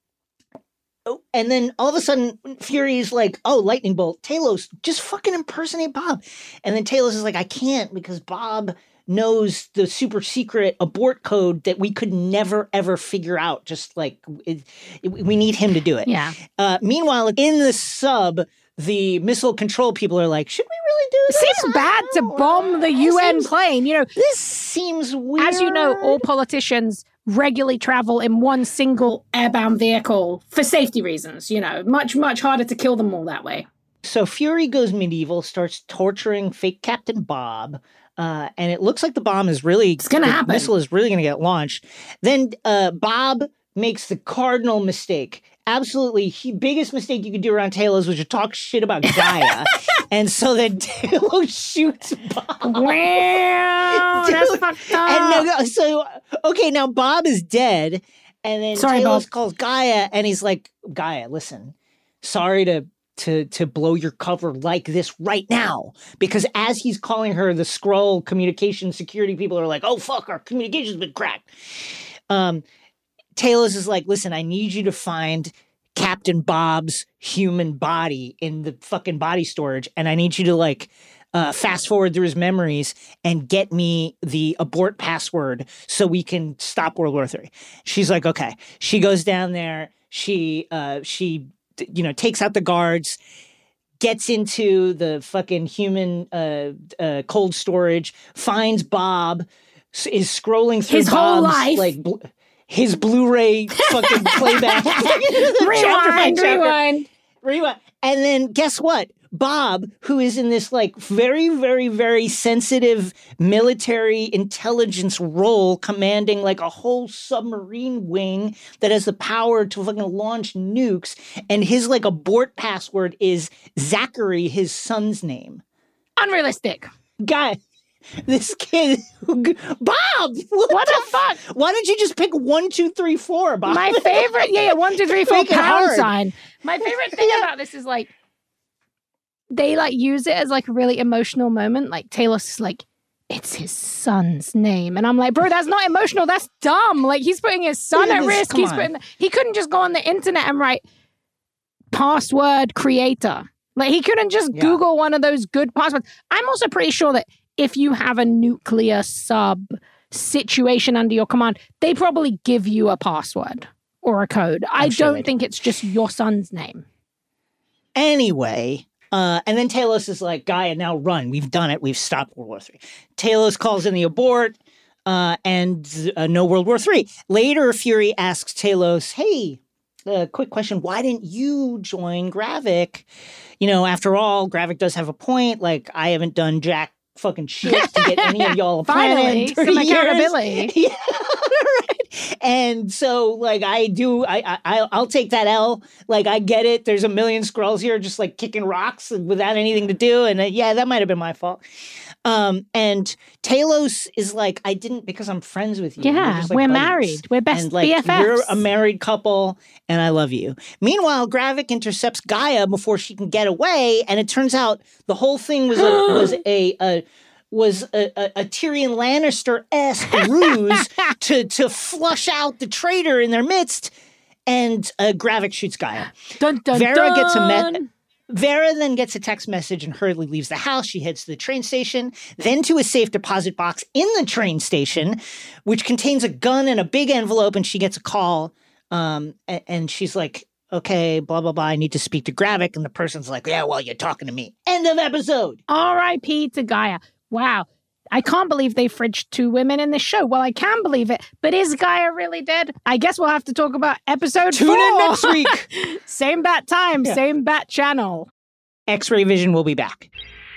oh, and then all of a sudden, Fury's like, oh, lightning bolt. Talos, just fucking impersonate Bob. And then Talos is like, I can't because Bob knows the super secret abort code that we could never, ever figure out. Just like, it, it, we need him to do it. Yeah. Uh, meanwhile, in the sub, the missile control people are like, should we really do It this? seems bad to bomb the It U N seems- plane. You know, This seems weird. as you know, all politicians regularly travel in one single airbound vehicle for safety reasons. You know, much, much harder to kill them all that way. So Fury goes medieval, starts torturing fake Captain Bob. Uh, and it looks like the bomb is really, it's gonna the happen. missile is really going to get launched. Then uh, Bob makes the cardinal mistake. Absolutely, he, biggest mistake you could do around Talos was to talk shit about Gaia. And so then Talos shoots Bob. Wow, that's Dude, fucked up. And now, so, okay, now Bob is dead. And then Sorry, Talos Bob. calls Gaia and he's like, Gaia, listen, sorry to to to blow your cover like this right now. Because as he's calling her, the Skrull communication security people are like, oh, fuck, our communication's been cracked. Um, Talos is like, listen, I need you to find Captain Bob's human body in the fucking body storage. And I need you to like, uh, fast forward through his memories and get me the abort password so we can stop World War Three. She's like, okay. She goes down there. She, uh, she, you know, takes out the guards, gets into the fucking human uh, uh, cold storage, finds Bob, is scrolling through His Bob's, whole life. like bl- his Blu-ray fucking playback. Rewind, chapter. rewind. Rewind. And then guess what? Bob, who is in this like very, very, very sensitive military intelligence role, commanding like a whole submarine wing that has the power to fucking launch nukes, and his like abort password is Zachary, his son's name. Unrealistic. Guy, this kid, Bob, what, What the fuck? Why don't you just pick one, two, three, four, Bob? My favorite, yeah, yeah, one, two, three, four, Make it pound hard. sign. My favorite thing about this is like, they like use it as like a really emotional moment. Like Talos, like, it's his son's name. And I'm like, bro, that's not emotional. That's dumb. Like, he's putting his son Yeah, at this- risk. come He's on. putting, he couldn't just go on the internet and write password creator. Like, he couldn't just Yeah. Google one of those good passwords. I'm also pretty sure that if you have a nuclear sub situation under your command, they probably give you a password or a code. I I'm sure don't they do. think it's just your son's name. Anyway, uh, and then Talos is like, Gaia, now run. We've done it. We've stopped World War Three. Talos calls in the abort, uh, and uh, no World War Three. Later, Fury asks Talos, hey, uh, quick question. Why didn't you join Gravik? You know, after all, Gravik does have a point. Like, I haven't done jack fucking shit to get any of y'all a planet Finally, in thirty some years. accountability. Yeah, right. And so, like, I do, I, I, I'll take that L. Like, I get it. There's a million Skrulls here just like kicking rocks without anything to do. And uh, yeah, that might have been my fault. Um, and Talos is like, I didn't because I'm friends with you. We're Yeah, just, like, we're buddies. married. We're best and, like, B F Fs. You're a married couple, and I love you. Meanwhile, Gravik intercepts Gaia before she can get away, and it turns out the whole thing was a, was a, a was a, a, a Tyrion Lannister-esque ruse to to flush out the traitor in their midst. And uh, Gravik shoots Gaia. Dun, dun, Vera dun. gets a me- Vera then gets a text message and hurriedly leaves the house. She heads to the train station, then to a safe deposit box in the train station, which contains a gun and a big envelope, and she gets a call. Um, and, and she's like, okay, blah, blah, blah, I need to speak to Gravik. And the person's like, yeah, well, you're talking to me. End of episode. R I P to Gaia. Wow. I can't believe they fridged two women in this show. Well, I can believe it, but is Gaia really dead? I guess we'll have to talk about episode Tune four. in next week. Same bat time, Yeah. same bat channel. X-Ray Vision will be back.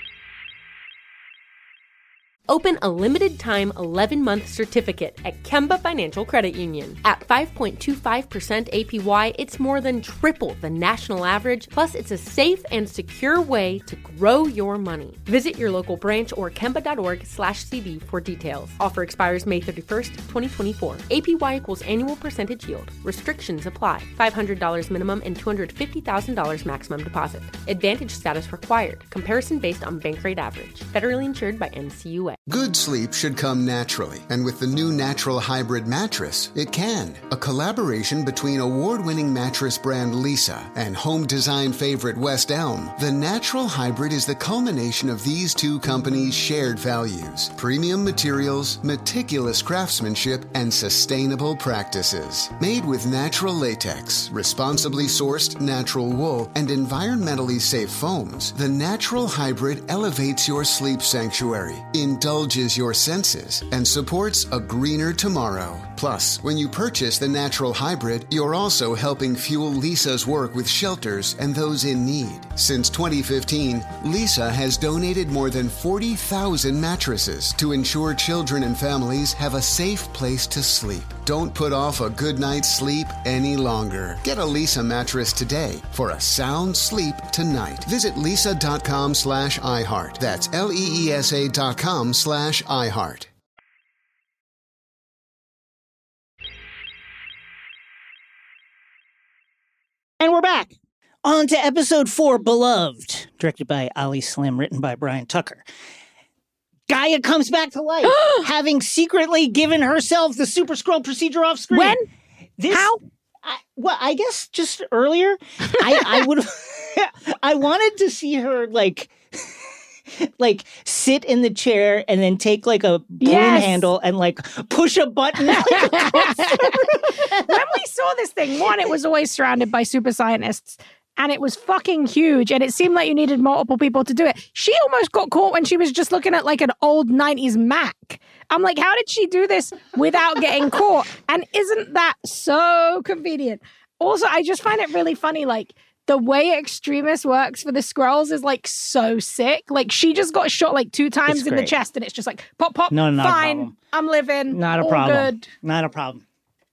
Open a limited-time eleven-month certificate at Kemba Financial Credit Union. At five point two five percent A P Y, it's more than triple the national average, plus it's a safe and secure way to grow your money. Visit your local branch or kemba.org slash CD for details. Offer expires May thirty-first, twenty twenty-four. A P Y equals annual percentage yield. Restrictions apply. five hundred dollars minimum and two hundred fifty thousand dollars maximum deposit. Advantage status required. Comparison based on bank rate average. Federally insured by N C U A. Good sleep should come naturally, and with the new Natural Hybrid mattress, it can. A collaboration between award-winning mattress brand Lisa and home design favorite West Elm, the Natural Hybrid is the culmination of these two companies' shared values: premium materials, meticulous craftsmanship, and sustainable practices. Made with natural latex, responsibly sourced natural wool, and environmentally safe foams, the Natural Hybrid elevates your sleep sanctuary, indulges your senses, and supports a greener tomorrow. Plus, when you purchase the Natural Hybrid, you're also helping fuel Lisa's work with shelters and those in need. Since twenty fifteen, Lisa has donated more than forty thousand mattresses to ensure children and families have a safe place to sleep. Don't put off a good night's sleep any longer. Get a Lisa mattress today for a sound sleep tonight. Visit lisa.com slash iHeart. That's L-E-E-S-A dot com slash iHeart. And we're back. On to episode four, Beloved, directed by Ali Slim, written by Brian Tucker. Gaia comes back to life, having secretly given herself the Super Skrull procedure off screen. When? This, How? I, well, I guess just earlier. I, I would. I wanted to see her like. like sit in the chair and then take like a broom Yes. handle and like push a button. When we saw this thing, one, it was always surrounded by super scientists. And it was fucking huge. And it seemed like you needed multiple people to do it. She almost got caught when she was just looking at like an old nineties Mac. I'm like, how did she do this without getting caught? And isn't that so convenient? Also, I just find it really funny. Like the way Extremis works for the Skrulls is like so sick. Like she just got shot like two times It's in the great. chest. And it's just like, pop, pop, No, not a fine. problem. I'm living. Not a all problem. Good. Not a problem.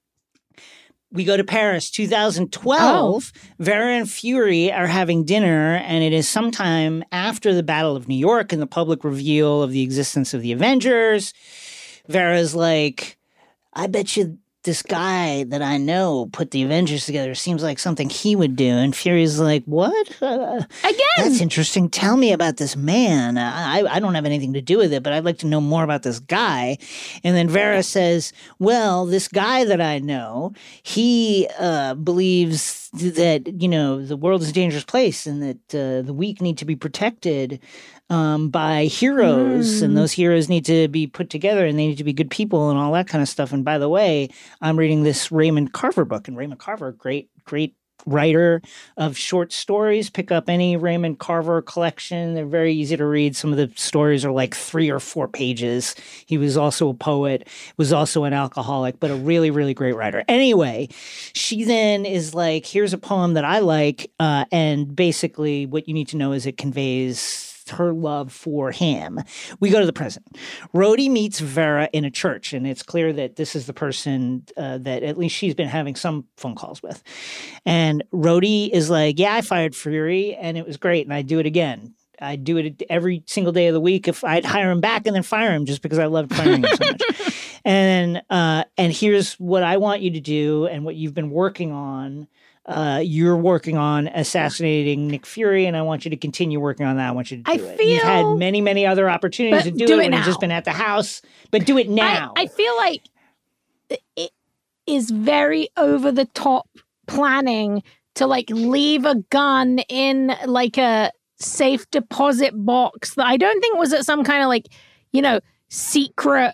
We go to Paris, two thousand twelve. Oh. Vera and Fury are having dinner, and it is sometime after the Battle of New York and the public reveal of the existence of the Avengers. Vera's like, I bet you this guy that I know put the Avengers together. Seems like something he would do. And Fury's like, what? Uh, Again. That's interesting. Tell me about this man. I, I don't have anything to do with it, but I'd like to know more about this guy. And then Vera says, well, this guy that I know, he uh, believes that, you know, the world is a dangerous place and that uh, the weak need to be protected um, by heroes. Mm. And those heroes need to be put together and they need to be good people and all that kind of stuff. And by the way, I'm reading this Raymond Carver book. And Raymond Carver, great, great writer of short stories. Pick up any Raymond Carver collection. They're very easy to read. Some of the stories are like three or four pages. He was also a poet, was also an alcoholic, but a really, really great writer. Anyway, she then is like, here's a poem that I like. Uh, and basically what you need to know is it conveys her love for him. We go to the present. Rhodey meets Vera in a church, and it's clear that this is the person uh, that at least she's been having some phone calls with. And Rhodey is like, yeah, I fired Fury, and it was great, and I'd do it again. I'd do it every single day of the week if I'd hire him back and then fire him just because I loved firing him so much. And, uh, and here's what I want you to do and what you've been working on. Uh, you're working on assassinating Nick Fury, and I want you to continue working on that. I want you to do I it. You've had feel- many, many other opportunities But to do, do it it when now. you've just been at the house, but do it now. I, I feel like it is very over the top planning to like leave a gun in like a safe deposit box that I don't think was at some kind of like, you know, secret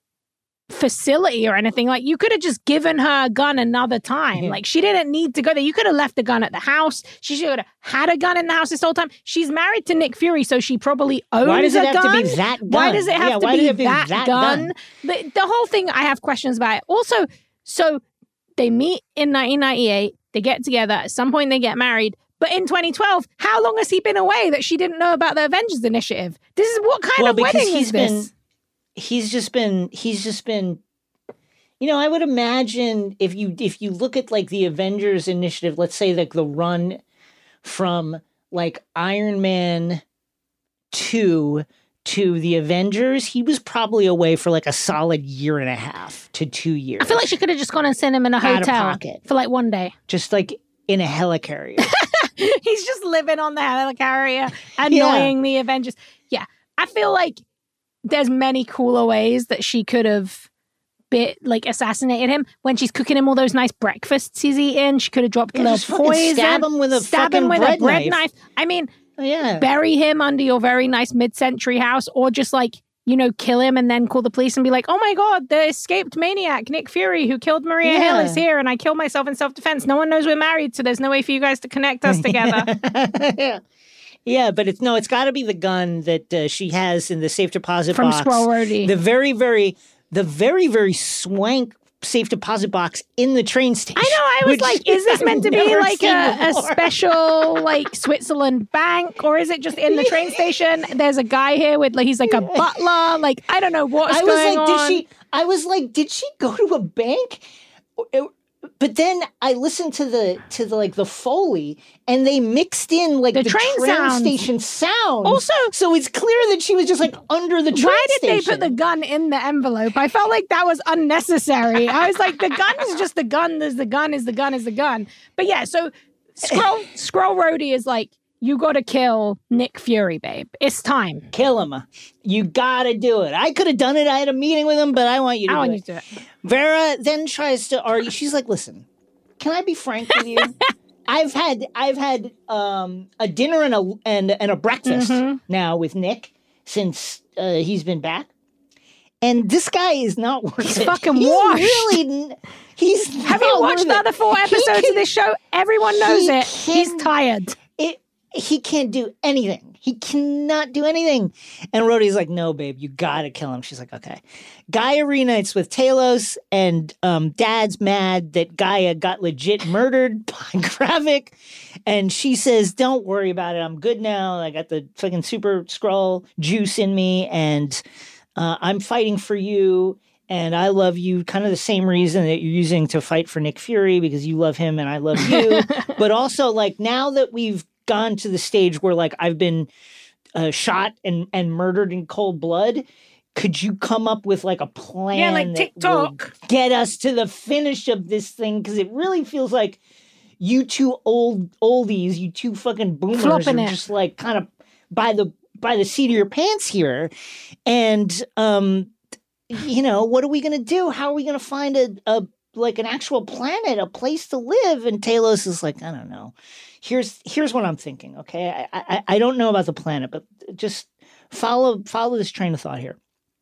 facility or anything. Like you could have just given her a gun another time. Yeah. Like she didn't need to go there. You could have left the gun at the house. She should have had a gun in the house this whole time. She's married to Nick Fury, so she probably owns Why does it a have gun. to be that gun? Why does it have Yeah, to why be, does it be that, that gun? gun? The, the whole thing I have questions about it. Also, so they meet in nineteen ninety-eight, they get together, at some point they get married, but in twenty twelve, how long has he been away that she didn't know about the Avengers Initiative? This is what kind well, of because wedding he's is been, this? he's just been, he's just been, you know, I would imagine if you, if you look at like the Avengers Initiative, let's say like the run from like Iron Man two to the Avengers, he was probably away for like a solid year and a half to two years. I feel like she could have just gone and sent him in a Out of hotel pocket. for like one day. just like in a helicarrier. He's just living on the helicarrier, annoying the Avengers. Yeah, I feel like there's many cooler ways that she could have bit like assassinated him. When she's cooking him all those nice breakfasts he's eating, she could have dropped a Yeah, little just fucking poison. stab him with a stab fucking him with bread a bread knife. knife. I mean, Yeah. bury him under your very nice mid-century house, or just like, you know, kill him and then call the police and be like, oh my God, the escaped maniac, Nick Fury, who killed Maria Yeah. Hill, is here, and I killed myself in self-defense. No one knows we're married, so there's no way for you guys to connect us together. yeah. Yeah, but it's no, it's got to be the gun that uh, she has in the safe deposit From box. Skrull Rhodey. The very, very, the very, very swank safe deposit box in the train station. I know, I was which like, is this I've meant to be never like seen a, a before. special like Switzerland bank, or is it just in the train station? There's a guy here with like, he's like a butler. Like, I don't know what's I was going like, on. did she? I was like, did she go to a bank? But then I listened to the to the like the Foley, and they mixed in like The the, train train, sounds. station sounds. Also- so it's clear that she was just like under the train Why did station. they put the gun in the envelope? I felt like that was unnecessary. I was like, the gun is just the gun. There's the gun. Is the gun. Is the gun. But yeah, so Skrull Skrull Rhodey is like, you got to kill Nick Fury, babe. It's time. Kill him. You gotta do it. I could have done it. I had a meeting with him, but I want you to I do want it. you to do it. Vera then tries to argue. She's like, listen, can I be frank with you? I've had I've had um, a dinner and a and and a breakfast mm-hmm. now with Nick since uh, he's been back, and this guy is not worth he's it. fucking he's washed. Really, he's have you watched the other four episodes can, of this show? Everyone knows he it. Can, he's tired. It he can't do anything. He cannot do anything. And Rhodey's like, no, babe, you gotta kill him. She's like, okay. Gaia reunites with Talos, and um, Dad's mad that Gaia got legit murdered by Gravik. And she says, don't worry about it. I'm good now. I got the fucking super Skrull juice in me, and uh, I'm fighting for you. And I love you, kind of the same reason that you're using to fight for Nick Fury, because you love him and I love you. But also, like, now that we've gone to the stage where, like, I've been uh, shot and, and murdered in cold blood, could you come up with, like, a plan Yeah, like that TikTok. will get us to the finish of this thing? Because it really feels like you two old oldies, you two fucking boomers Flopping are it. just, like, kind of by the by the seat of your pants here. And, um, you know, what are we going to do? How are we going to find a, a, like, an actual planet, a place to live? And Talos is like, I don't know. Here's here's what I'm thinking, okay? I, I I don't know about the planet, but just follow follow this train of thought here.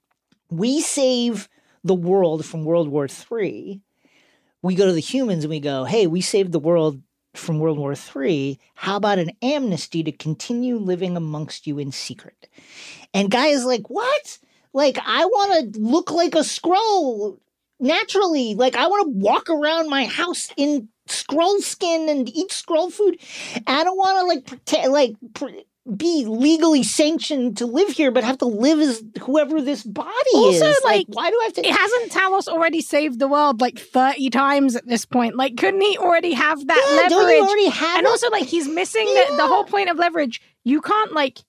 We save the world from World War Three. We go to the humans and we go, hey, we saved the world from World War Three. How about an amnesty to continue living amongst you in secret? And Guy is like, what? Like, I want to look like a Skrull naturally. Like, I want to walk around my house in Skrull skin and eat Skrull food. I don't want to like pretend, like pr- be legally sanctioned to live here, but have to live as whoever this body Also, is. like, why do I have to? It hasn't Talos already saved the world like thirty times at this point? Like, couldn't he already have that Yeah, leverage? don't you already have and it? also, like, he's missing Yeah. the, the whole point of leverage. You can't, like,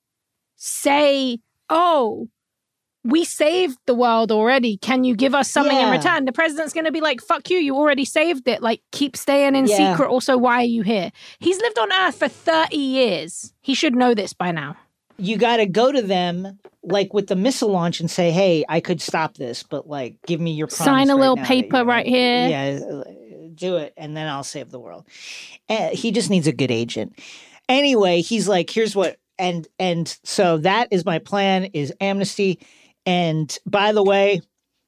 say, oh, we saved the world already. Can you give us something in Yeah. return? The president's going to be like, fuck you, you already saved it. Like, keep staying in Yeah. secret. Also, why are you here? He's lived on Earth for thirty years. He should know this by now. You got to go to them like with the missile launch and say, hey, I could stop this, but like, give me your promise Sign a right little now that paper you're right gonna- here. Yeah, uh, do it, and then I'll save the world. Uh, he just needs a good agent. Anyway, he's like, here's what, and and so that is my plan, is amnesty. And by the way,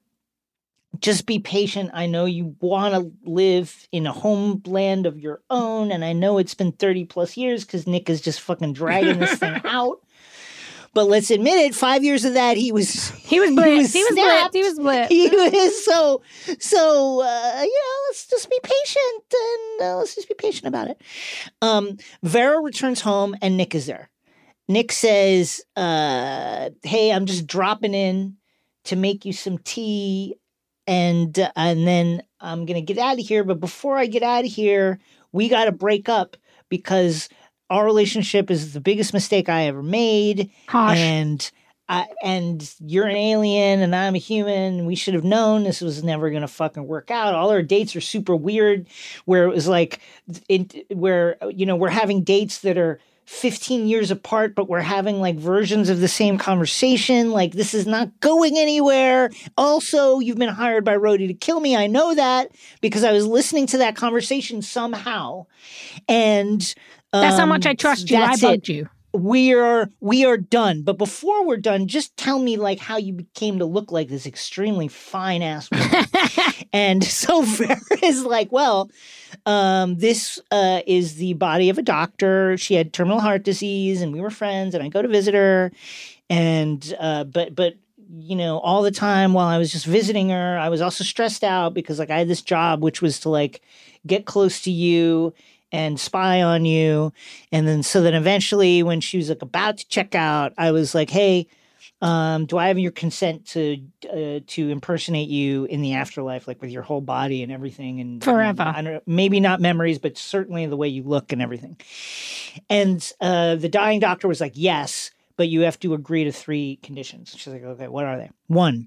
just be patient. I know you want to live in a homeland of your own, and I know it's been thirty plus years because Nick is just fucking dragging this thing out. But let's admit it, five years of that, he was He was blitzed. He was snapped. blitzed. He was blitzed. He was so, so, uh, you know, let's just be patient and uh, let's just be patient about it. Um, Vera returns home and Nick is there. Nick says, uh, hey, I'm just dropping in to make you some tea, and uh, and then I'm going to get out of here. But before I get out of here, we got to break up because our relationship is the biggest mistake I ever made. Harsh. And I, and you're an alien and I'm a human. We should have known this was never going to fucking work out. All our dates are super weird, where it was like, it, where, you know, we're having dates that are fifteen years apart, but we're having like versions of the same conversation. Like, this is not going anywhere. Also, you've been hired by Rhodey to kill me. I know that because I was listening to that conversation somehow. And um, That's how much I trust you. I that's bugged it. you. We are we are done. But before we're done, just tell me like how you became to look like this extremely fine ass woman. And so Vera is like, well, um, this uh, is the body of a doctor. She had terminal heart disease, and we were friends. And I go to visit her, and uh, but but you know, all the time while I was just visiting her, I was also stressed out because like I had this job which was to like get close to you and spy on you. And then so then eventually when she was like about to check out, I was like, hey, um, do I have your consent to uh, to impersonate you in the afterlife, like with your whole body and everything? And Forever. And, I don't know, maybe not memories, but certainly the way you look and everything. And uh, the dying doctor was like, yes, but you have to agree to three conditions. She's like, okay, what are they? One,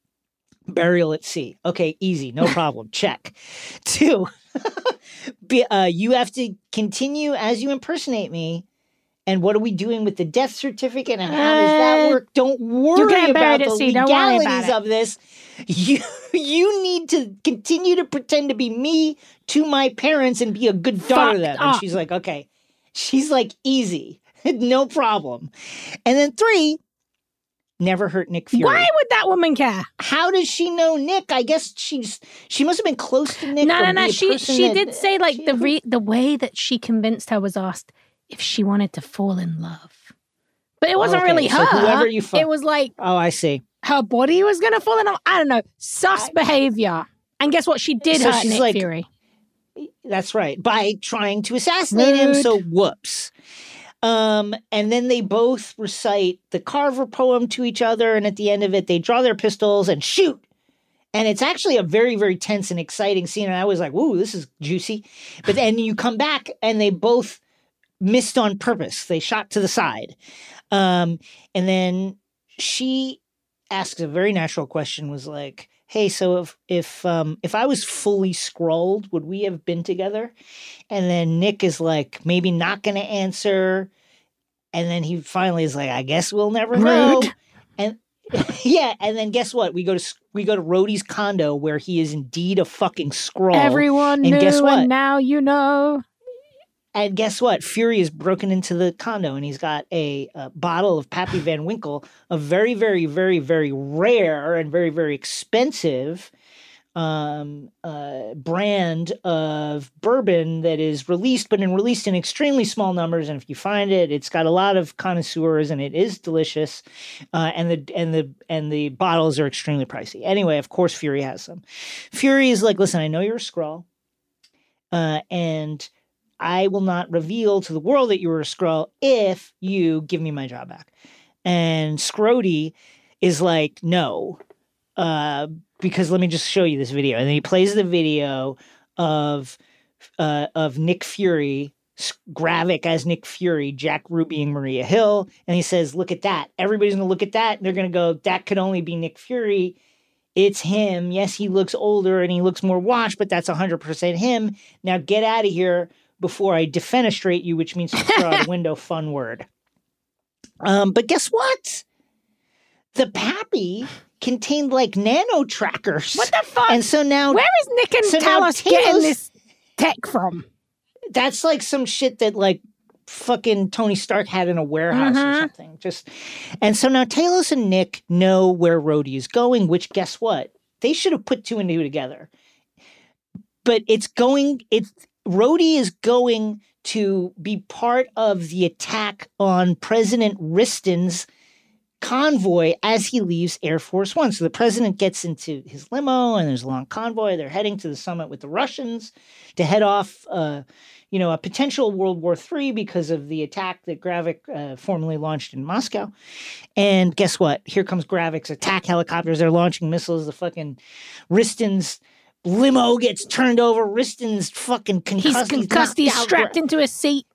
burial at sea. Okay, easy, no problem. Check. Two, be, uh, you have to continue as you impersonate me And what are we doing with the death certificate? And how does that work? Don't You're worry getting buried about at the sea. Don't worry about legalities it. of this. You you need to continue to pretend to be me to my parents and be a good daughter to them. Fucked And up. she's like, okay. She's like, easy. No problem. And then three, never hurt Nick Fury. Why would that woman care? How does she know Nick? I guess she's she must have been close to Nick. No, or no, no. be a She person she that- did say like she- the re- the way that she convinced her was asked if she wanted to fall in love, but it wasn't Okay, really so her. whoever you fuck- It was like Oh, I see. her body was gonna fall in love. I don't know, sus behavior. And guess what? She did So hurt she's Nick like- Fury. That's right. By trying to assassinate him. Rude. So whoops. Um, and then they both recite the Carver poem to each other, and at the end of it, they draw their pistols and shoot. And it's actually a very, very tense and exciting scene. And I was like, "Ooh, this is juicy." But then you come back, and they both missed on purpose. They shot to the side. Um, and then she asks a very natural question, was like, hey, so if if um if I was fully scrolled, would we have been together? And then Nick is like, maybe not gonna answer. And then he finally is like, I guess we'll never know. Rude. And yeah, and then guess what? We go to we go to Rhodey's condo where he is indeed a fucking scroll. Everyone and knew, guess what? and now you know. And guess what? Fury has broken into the condo and he's got a, a bottle of Pappy Van Winkle, a very, very, very, very rare and very, very expensive um, uh, brand of bourbon that is released, but in released in extremely small numbers. And if you find it, it's got a lot of connoisseurs and it is delicious. Uh, and the and the and the bottles are extremely pricey. Anyway, of course, Fury has some. Fury is like, listen, I know you're a Skrull, uh, and I will not reveal to the world that you were a Skrull if you give me my job back. And Scrody is like, no, uh, because let me just show you this video. And then he plays the video of uh, of Nick Fury, Gravik as Nick Fury, Jack Ruby and Maria Hill. And he says, look at that. Everybody's going to look at that. And they're going to go, that could only be Nick Fury. It's him. Yes, he looks older and he looks more washed, but that's one hundred percent him. Now get out of here before I defenestrate you, which means to throw out a window, fun word. Um, but guess what? The Pappy contained like nano trackers. What the fuck? And so now Where is Nick and so now Talos getting Talos- this tech from? that's like some shit that like fucking Tony Stark had in a warehouse or Mhm. something. Just and so now Talos and Nick know where Rhodey is going, which guess what? They should have put two and two together. But it's going it's Rhodey is going to be part of the attack on President Riston's convoy as he leaves Air Force One. So the president gets into his limo and there's a long convoy. They're heading to the summit with the Russians to head off, uh, you know, a potential World War Three because of the attack that Gravik uh, formally launched in Moscow. And guess what? Here comes Gravik's attack helicopters. They're launching missiles. The fucking Riston's limo gets turned over. Riston's fucking concussed. He's concussed. He's knocked out. strapped into a seat.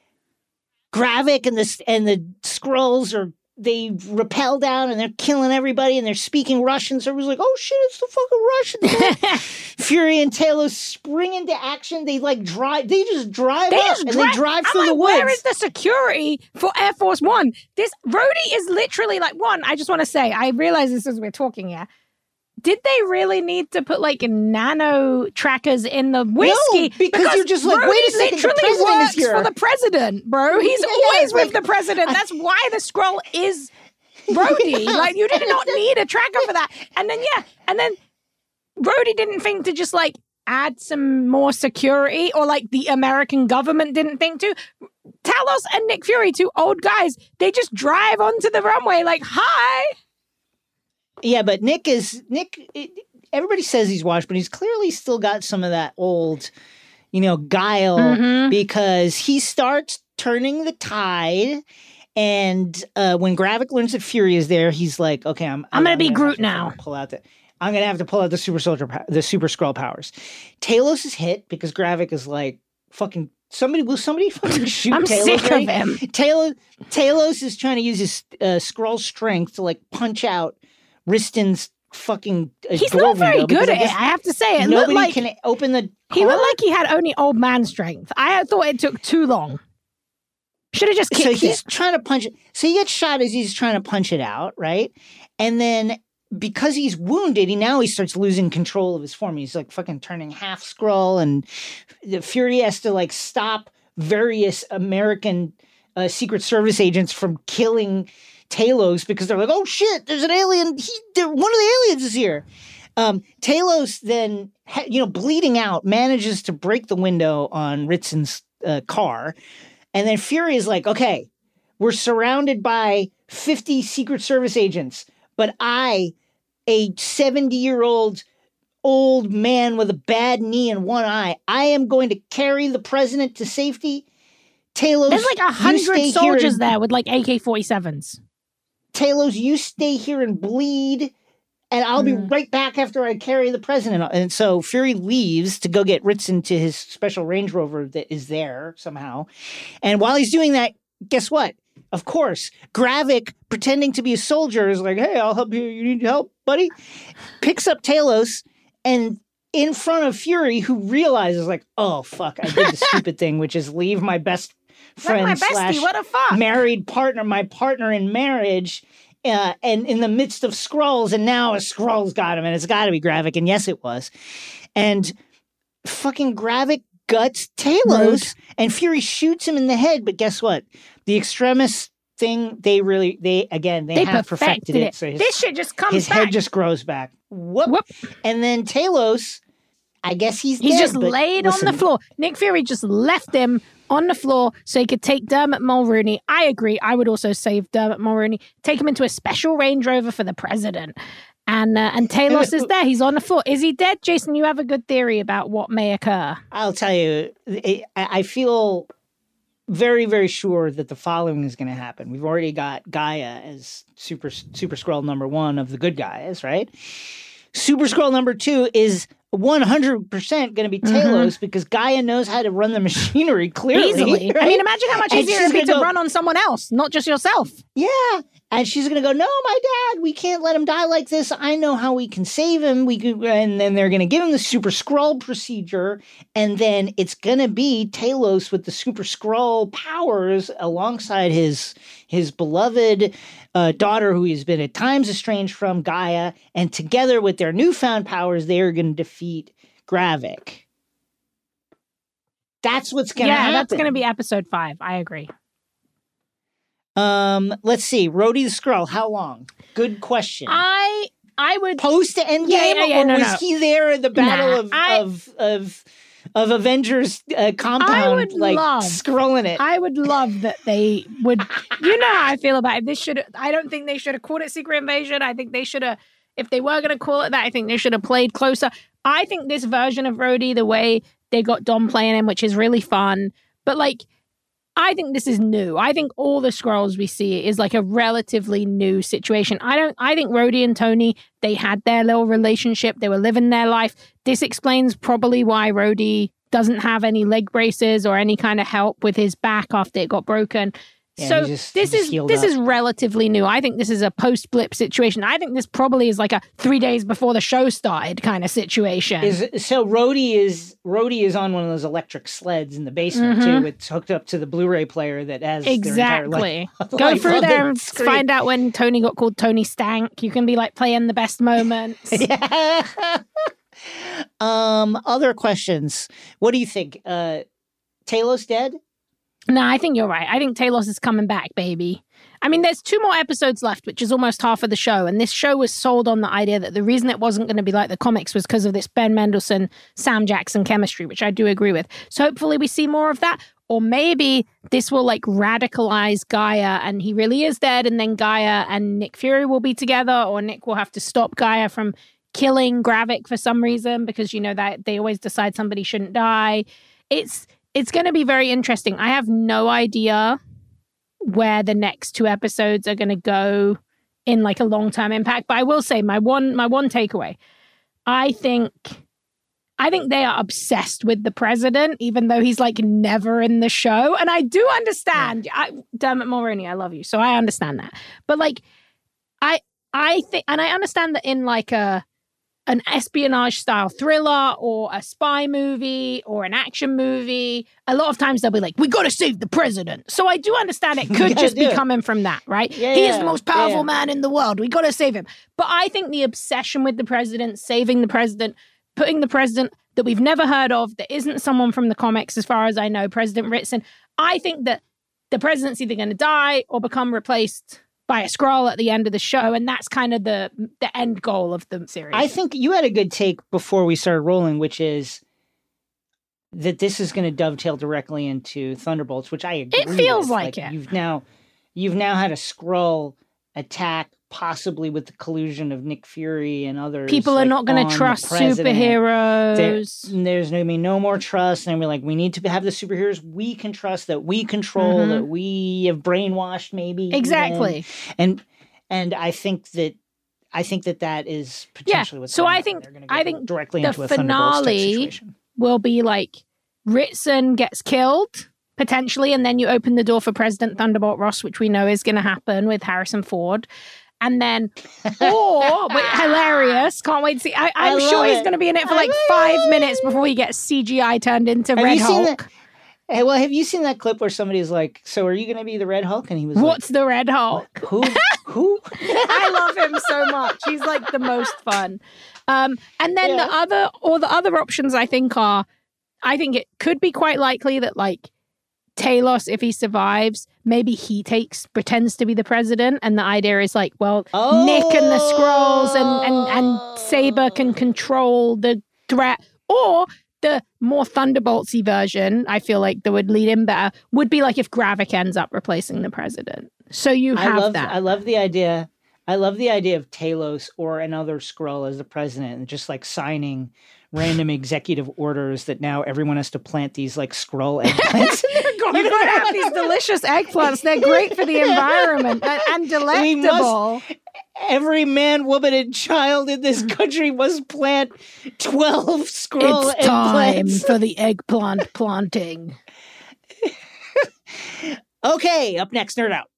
Gravik and the and the Skrulls are they rappel down and they're killing everybody and they're speaking Russian. So everyone's like, "Oh shit, it's the fucking Russians!" Fury and Talos spring into action. They like drive. They just drive They up just and drive, they drive I'm through like, the woods. where is the security for Air Force One? This Rhodey is literally like one. I just want to say, I realize this as we're talking here. Did they really need to put like nano trackers in the whiskey? because you're just like, Rhodey wait a second, the literally president is works here. for the president, bro. He's Yeah, always like- with the president. That's why the Skrull is Rhodey. Like, you did not need a tracker for that. And then, yeah, and then Rhodey didn't think to just like add some more security, or like the American government didn't think to. Talos and Nick Fury, two old guys, they just drive onto the runway like, hi. Yeah, but Nick is Nick. It, everybody says he's washed, but he's clearly still got some of that old, you know, guile Mhm. because he starts turning the tide. And uh, when Gravik learns that Fury is there, he's like, "Okay, I'm. I'm gonna be have Groot to now. Pull out the. I'm gonna have to pull out the super soldier, pow- the super Skrull powers." Talos is hit because Gravik is like, "Fucking somebody, will somebody fucking shoot I'm Talos?" sick right? of him. Talos, Talos is trying to use his uh, Skrull strength to like punch out Riston's fucking. Uh, He's door not very window because good I at it, guess I have to say. It looked Nobody like can open the. he car? looked like he had only old man strength. I thought it took too long. Should have just kicked so he's it. trying to punch it. So he gets shot as he's trying to punch it out, right? And then because he's wounded, he now he starts losing control of his form. He's like fucking turning half Skrull, and the Fury has to like stop various American uh, Secret Service agents from killing Talos because they're like, oh shit, there's an alien. He, one of the aliens is here. Um, Talos then, you know, bleeding out, manages to break the window on Ritson's uh, car. And then Fury is like, okay, we're surrounded by fifty Secret Service agents, but I, a seventy-year-old old man with a bad knee and one eye, I am going to carry the president to safety. Talos, there's like a hundred soldiers and, there with like A K forty-sevens. Talos, you stay here and bleed, and I'll mm. be right back after I carry the president. And so Fury leaves to go get Ritson to his special Range Rover that is there somehow. And while he's doing that, guess what? Of course, Gravik, pretending to be a soldier, is like, hey, I'll help you. You need help, buddy? Picks up Talos, and in front of Fury, who realizes, like, oh, fuck, I did the stupid thing, which is leave my best friend my bestie, slash what a fuck. married partner, my partner in marriage, uh, and in the midst of Skrulls, and now a Skrull's got him, and it's got to be Gravik, and yes, it was. And fucking Gravik guts Talos, Rude. And Fury shoots him in the head, but guess what? The Extremis thing, they really, they, again, they, they have perfected, perfected it. it. So his, this shit just comes his back. head just grows back. Whoop. Whoop. And then Talos, I guess he's He's dead, just laid listen, on the floor. Nick Fury just left him on the floor so he could take Dermot Mulroney. I agree. I would also save Dermot Mulroney. Take him into a special Range Rover for the president. And uh, and Talos is there. He's on the floor. Is he dead? Jason, you have a good theory about what may occur. I'll tell you, I feel very, very sure that the following is going to happen. We've already got Gaia as Super Super Skrull number one of the good guys, right? Super Skrull number two is one hundred percent going to be Talos mm-hmm. because Gaia knows how to run the machinery clearly. Easily. Right? I mean, imagine how much and easier it would be to go, run on someone else, not just yourself. Yeah. And she's going to go, no, my dad, we can't let him die like this. I know how we can save him. We could, and then they're going to give him the Super Skrull procedure. And then it's going to be Talos with the Super Skrull powers alongside his his beloved uh, daughter, who he's been at times estranged from, Gaia. And together with their newfound powers, they are going to defeat Gravik. That's what's going to yeah, happen. Yeah, that's going to be episode five. I agree. Um, let's see. Rhodey the Skrull, how long? Good question. I I would post Endgame, yeah, yeah, yeah, or no, was no. he there in the battle nah, of, I, of of of Avengers uh, compound? I would like love scrolling it. I would love that they would. You know how I feel about it. This should. I don't think they should have called it Secret Invasion. I think they should have. If they were going to call it that, I think they should have played closer. I think this version of Rhodey, the way they got Dom playing him, which is really fun, but like. I think this is new. I think all the Skrulls we see is like a relatively new situation. I don't. I think Rhodey and Tony, they had their little relationship. They were living their life. This explains probably why Rhodey doesn't have any leg braces or any kind of help with his back after it got broken. Yeah, so just, this is this up. is relatively new. I think this is a post-blip situation. I think this probably is like a three days before the show started kind of situation. Is so Rhodey is Rhodey is on one of those electric sleds in the basement mm-hmm. too. It's hooked up to the Blu-ray player that has exactly. Their Go through there and screen. Find out when Tony got called Tony Stank. You can be like playing the best moments. Yeah. um. Other questions. What do you think? Uh, Talos dead? No, I think you're right. I think Talos is coming back, baby. I mean, there's two more episodes left, which is almost half of the show. And this show was sold on the idea that the reason it wasn't going to be like the comics was because of this Ben Mendelsohn, Sam Jackson chemistry, which I do agree with. So hopefully we see more of that. Or maybe this will like radicalize Gaia and he really is dead. And then Gaia and Nick Fury will be together, or Nick will have to stop Gaia from killing Gravik for some reason because, you know, that they always decide somebody shouldn't die. It's... It's going to be very interesting. I have no idea where the next two episodes are going to go in like a long-term impact. But I will say my one my one takeaway, I think I think they are obsessed with the president, even though he's like never in the show. And I do understand. Yeah. I, Dermot Mulroney, I love you. So I understand that. But like, I I think, and I understand that in like a an espionage-style thriller or a spy movie or an action movie, a lot of times they'll be like, we got to save the president. So I do understand it could just be it. coming from that, right? Yeah, he yeah, is the most powerful yeah. man in the world. We got to save him. But I think the obsession with the president, saving the president, putting the president that we've never heard of, that isn't someone from the comics as far as I know, President Ritson, I think that the president's either going to die or become replaced by a Skrull at the end of the show, and that's kind of the the end goal of the series. I think you had a good take before we started rolling, which is that this is going to dovetail directly into Thunderbolts, which I agree It feels with. like, like it. You've now, you've now had a Skrull attack, possibly with the collusion of Nick Fury and others. People like, are not going to trust superheroes. There, there's going to be no more trust. And we're like, we need to have the superheroes we can trust, that we control, mm-hmm. that we have brainwashed maybe. Exactly. Even. And and I think that I think that that is potentially yeah. what's so going I on. think They're going to I think directly the into a Thunderbolts type finale situation. Will be like Ritson gets killed potentially, and then you open the door for President Thunderbolt Ross, which we know is going to happen with Harrison Ford. And then, or, wait, hilarious, can't wait to see. I, I'm I sure he's it. going to be in it for like five minutes before he gets C G I turned into have Red you Hulk. Seen that? Hey, well, have you seen that clip where somebody's like, so are you going to be the Red Hulk? And he was What's like, the Red Hulk? Who? Who? I love him so much. He's like the most fun. Um, and then Yeah. the other, or the other options I think are, I think it could be quite likely that like Talos, if he survives, maybe he takes, pretends to be the president. And the idea is like, well, Oh. Nick and the Skrulls and, and, and Saber can control the threat. Or the more Thunderboltsy version, I feel like that would lead in better, would be like if Gravik ends up replacing the president. So you have I love, that. I love the idea. I love the idea of Talos or another Skrull as the president and just like signing random executive orders that now everyone has to plant these like Skrull eggplants. You've got to have these delicious eggplants. They're great for the environment and, and delectable. Must, every man, woman, and child in this country must plant twelve Skrull it's time eggplants. for the eggplant planting. Okay, up next, Nerd Out.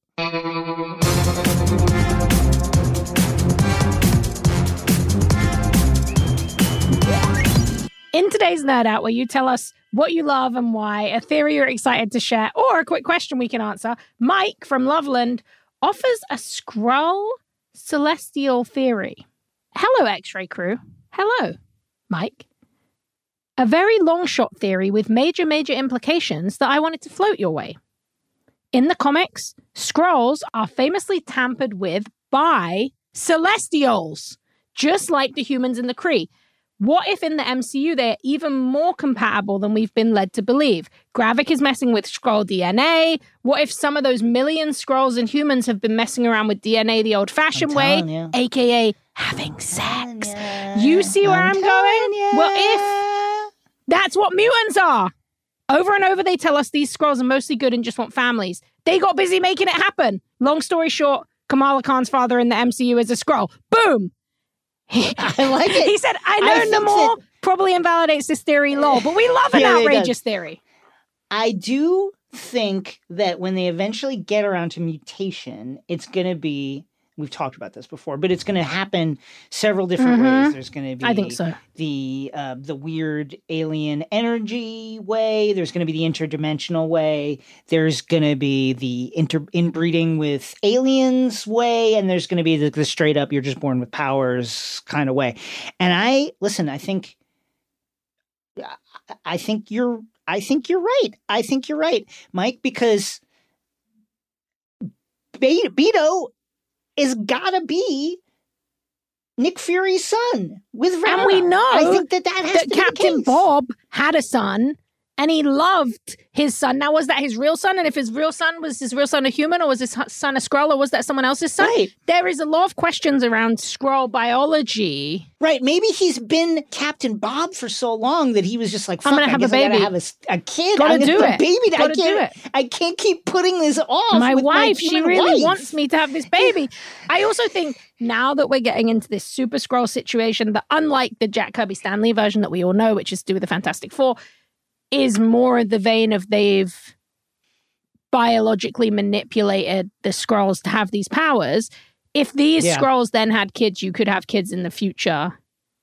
In today's Nerd Out, where you tell us what you love and why, a theory you're excited to share, or a quick question we can answer, Mike from Loveland offers a Skrull celestial theory. Hello, X-Ray crew. Hello, Mike. A very long shot theory with major, major implications that I wanted to float your way. In the comics, Skrulls are famously tampered with by Celestials, just like the humans in the Kree. What if in the M C U they're even more compatible than we've been led to believe? Gravik is messing with Skrull D N A. What if some of those million Skrulls and humans have been messing around with D N A the old-fashioned way, you. aka having sex? You see where I'm, I'm going? You. Well, if that's what mutants are. Over and over they tell us these Skrulls are mostly good and just want families. They got busy making it happen. Long story short, Kamala Khan's father in the M C U is a Skrull. Boom! I like it. He said, I know I no more. That... Probably invalidates this theory, lol. But we love an yeah, outrageous theory. I do think that when they eventually get around to mutation, it's going to be, we've talked about this before, but it's going to happen several different mm-hmm. ways. There's going to be I think so. the uh, the weird alien energy way. There's going to be the interdimensional way. There's going to be the inter- inbreeding with aliens way. And there's going to be the, the straight up, you're just born with powers kind of way. And I, listen, I think, I think you're, I think you're right. I think you're right, Mike, because Be- Beto is gotta be Nick Fury's son with Val. And we know I think that that has that to be Captain the case. Bob had a son and he loved his son. Now, was that his real son? And if his real son, was his real son a human, or was his son a Skrull, or was that someone else's son? Right. There is a lot of questions around Skrull biology. Right. Maybe he's been Captain Bob for so long that he was just like, Fuck, I'm going to I have a guess I baby. gotta have a, a kid. Gotta I'm gonna do have it. a baby. Gotta I can't, do it. I can't keep putting this off. My with wife, my she human really wife. wants me to have this baby. I also think now that we're getting into this Super Skrull situation, that unlike the Jack Kirby Stan Lee version that we all know, which is to do with the Fantastic Four, is more in the vein of they've biologically manipulated the Skrulls to have these powers. If these Yeah. Skrulls then had kids, you could have kids in the future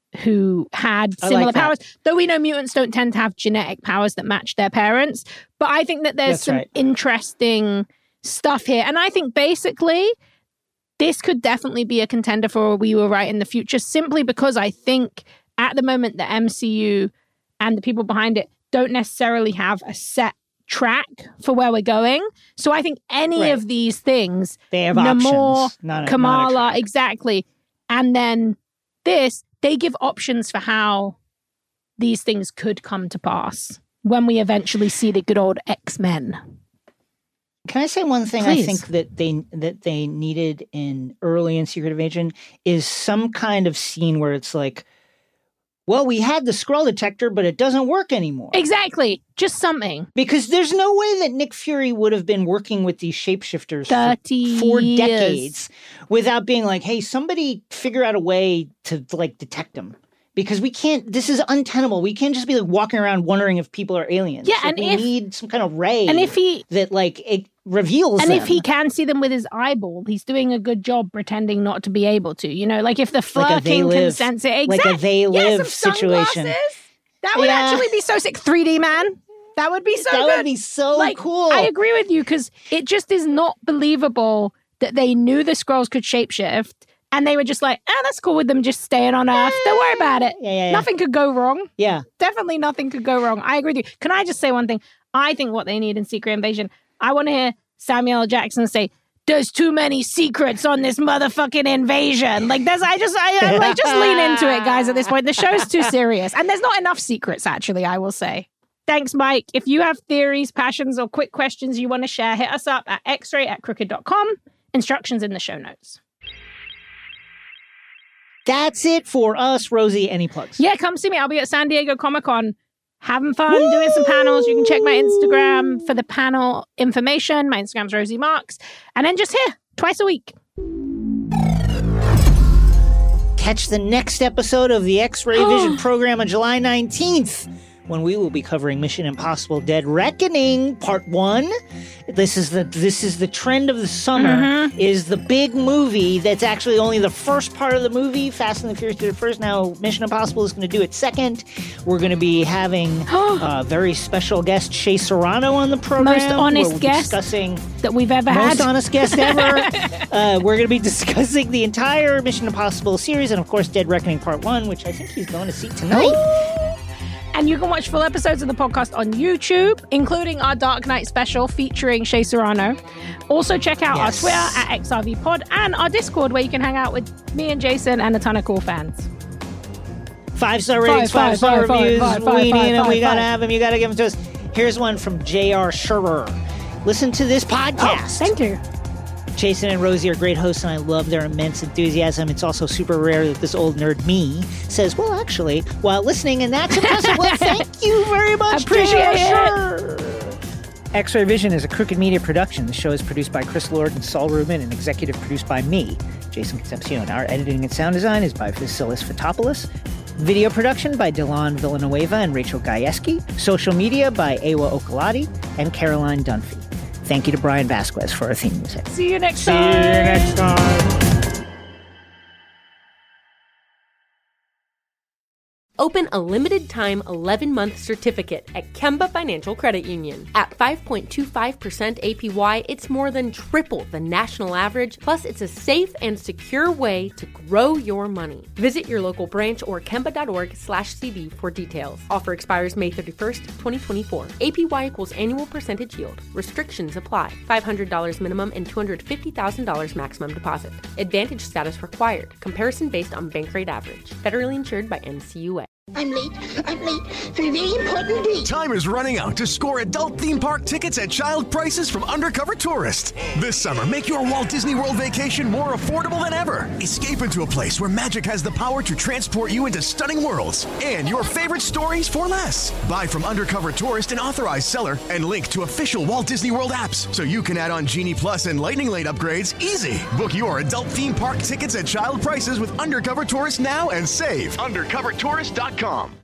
who had I similar like that. powers. Though we know mutants don't tend to have genetic powers that match their parents. But I think that there's That's some right. interesting stuff here. And I think basically this could definitely be a contender for a We Were Right in the future, simply because I think at the moment the M C U and the people behind it don't necessarily have a set track for where we're going. So I think any Right. of these things, They have Namor, options, not a- not a Kamala, track. exactly. And then this, they give options for how these things could come to pass when we eventually see the good old X-Men. Can I say one thing Please. I think that they that they needed in early in Secret Invasion is some kind of scene where it's like, well, we had the Skrull detector, but it doesn't work anymore. Exactly. Just something. Because there's no way that Nick Fury would have been working with these shapeshifters thirty for four years. decades without being like, hey, somebody figure out a way to like detect them. Because we can't, this is untenable. We can't just be like walking around wondering if people are aliens. Yeah, Like, and we if- need some kind of ray And if he that like it reveals and them. if he can see them with his eyeball, he's doing a good job pretending not to be able to. You know, like if the Like a they flirking can live- sense it. like a Exactly. they Yeah, live some situation. sunglasses. That would Yeah. actually be so sick. three D, man. That would be so that good. would be so like, cool. I agree with you because it just is not believable that they knew the Skrulls could shapeshift and they were just like, ah, that's cool with them just staying on Earth. Don't worry about it. Yeah, yeah, yeah. Nothing could go wrong. Yeah. Definitely nothing could go wrong. I agree with you. Can I just say one thing? I think what they need in Secret Invasion, I want to hear Samuel L. Jackson say, there's too many secrets on this motherfucking invasion. Like, there's, I just, I, I'm like, just lean into it, guys, at this point. The show's too serious. And there's not enough secrets, actually, I will say. Thanks, Mike. If you have theories, passions, or quick questions you want to share, hit us up at x-ray at crooked dot com. Instructions in the show notes. That's it for us, Rosie. Any plugs? Yeah, come see me. I'll be at San Diego Comic-Con having fun, doing some panels. You can check my Instagram for the panel information. My Instagram's Rosie Marks. And then just here, twice a week. Catch the next episode of the X-Ray Vision program on July nineteenth, when we will be covering Mission Impossible Dead Reckoning Part One. This is the this is the trend of the summer. Mm-hmm. Is the big movie that's actually only the first part of the movie. Fast and the Furious did it first. Now Mission Impossible is going to do it second. We're going to be having a very special guest, Shea Serrano, on the program. Most honest we'll be guest discussing that we've ever most had. honest guest ever. uh, we're going to be discussing the entire Mission Impossible series, and of course, Dead Reckoning Part One, which I think he's going to see tonight. And you can watch full episodes of the podcast on YouTube, including our Dark Knight special featuring Shea Serrano. Also, check out Yes. our Twitter at X R V Pod and our Discord, where you can hang out with me and Jason and a ton of cool fans. Five star ratings, Five, five, star five, five, reviews. five, five, we five, need them. five, We got to five. have them. You got to give them to us. Here's one from J R Scherer. Listen to this podcast. Thank you. Jason and Rosie are great hosts, and I love their immense enthusiasm. It's also super rare that this old nerd me says, well, actually, while listening, and that's impressive. Well, thank you very much, Appreciate J R it. Scherer. X-Ray Vision is a Crooked Media production. The show is produced by Chris Lord and Saul Rubin and executive produced by me, Jason Concepcion. Our editing and sound design is by Vasilis Fotopoulos. Video production by Dylan Villanueva and Rachel Gajewski. Social media by Ewa Okalati and Caroline Dunphy. Thank you to Brian Vasquez for our theme music. See you next See time. you next time. Open a limited-time eleven-month certificate at Kemba Financial Credit Union. At five point two five percent A P Y, it's more than triple the national average, plus it's a safe and secure way to grow your money. Visit your local branch or kemba.org slash CD for details. Offer expires May thirty-first, twenty twenty-four. A P Y equals annual percentage yield. Restrictions apply. five hundred dollars minimum and two hundred fifty thousand dollars maximum deposit. Advantage status required. Comparison based on bank rate average. Federally insured by N C U A. I'm late. I'm late for a very important date. Time is running out to score adult theme park tickets at child prices from Undercover Tourist. This summer, make your Walt Disney World vacation more affordable than ever. Escape into a place where magic has the power to transport you into stunning worlds and your favorite stories for less. Buy from Undercover Tourist, an authorized seller, and link to official Walt Disney World apps so you can add on Genie Plus and Lightning Lane upgrades easy. Book your adult theme park tickets at child prices with Undercover Tourist now and save. undercover tourist dot com.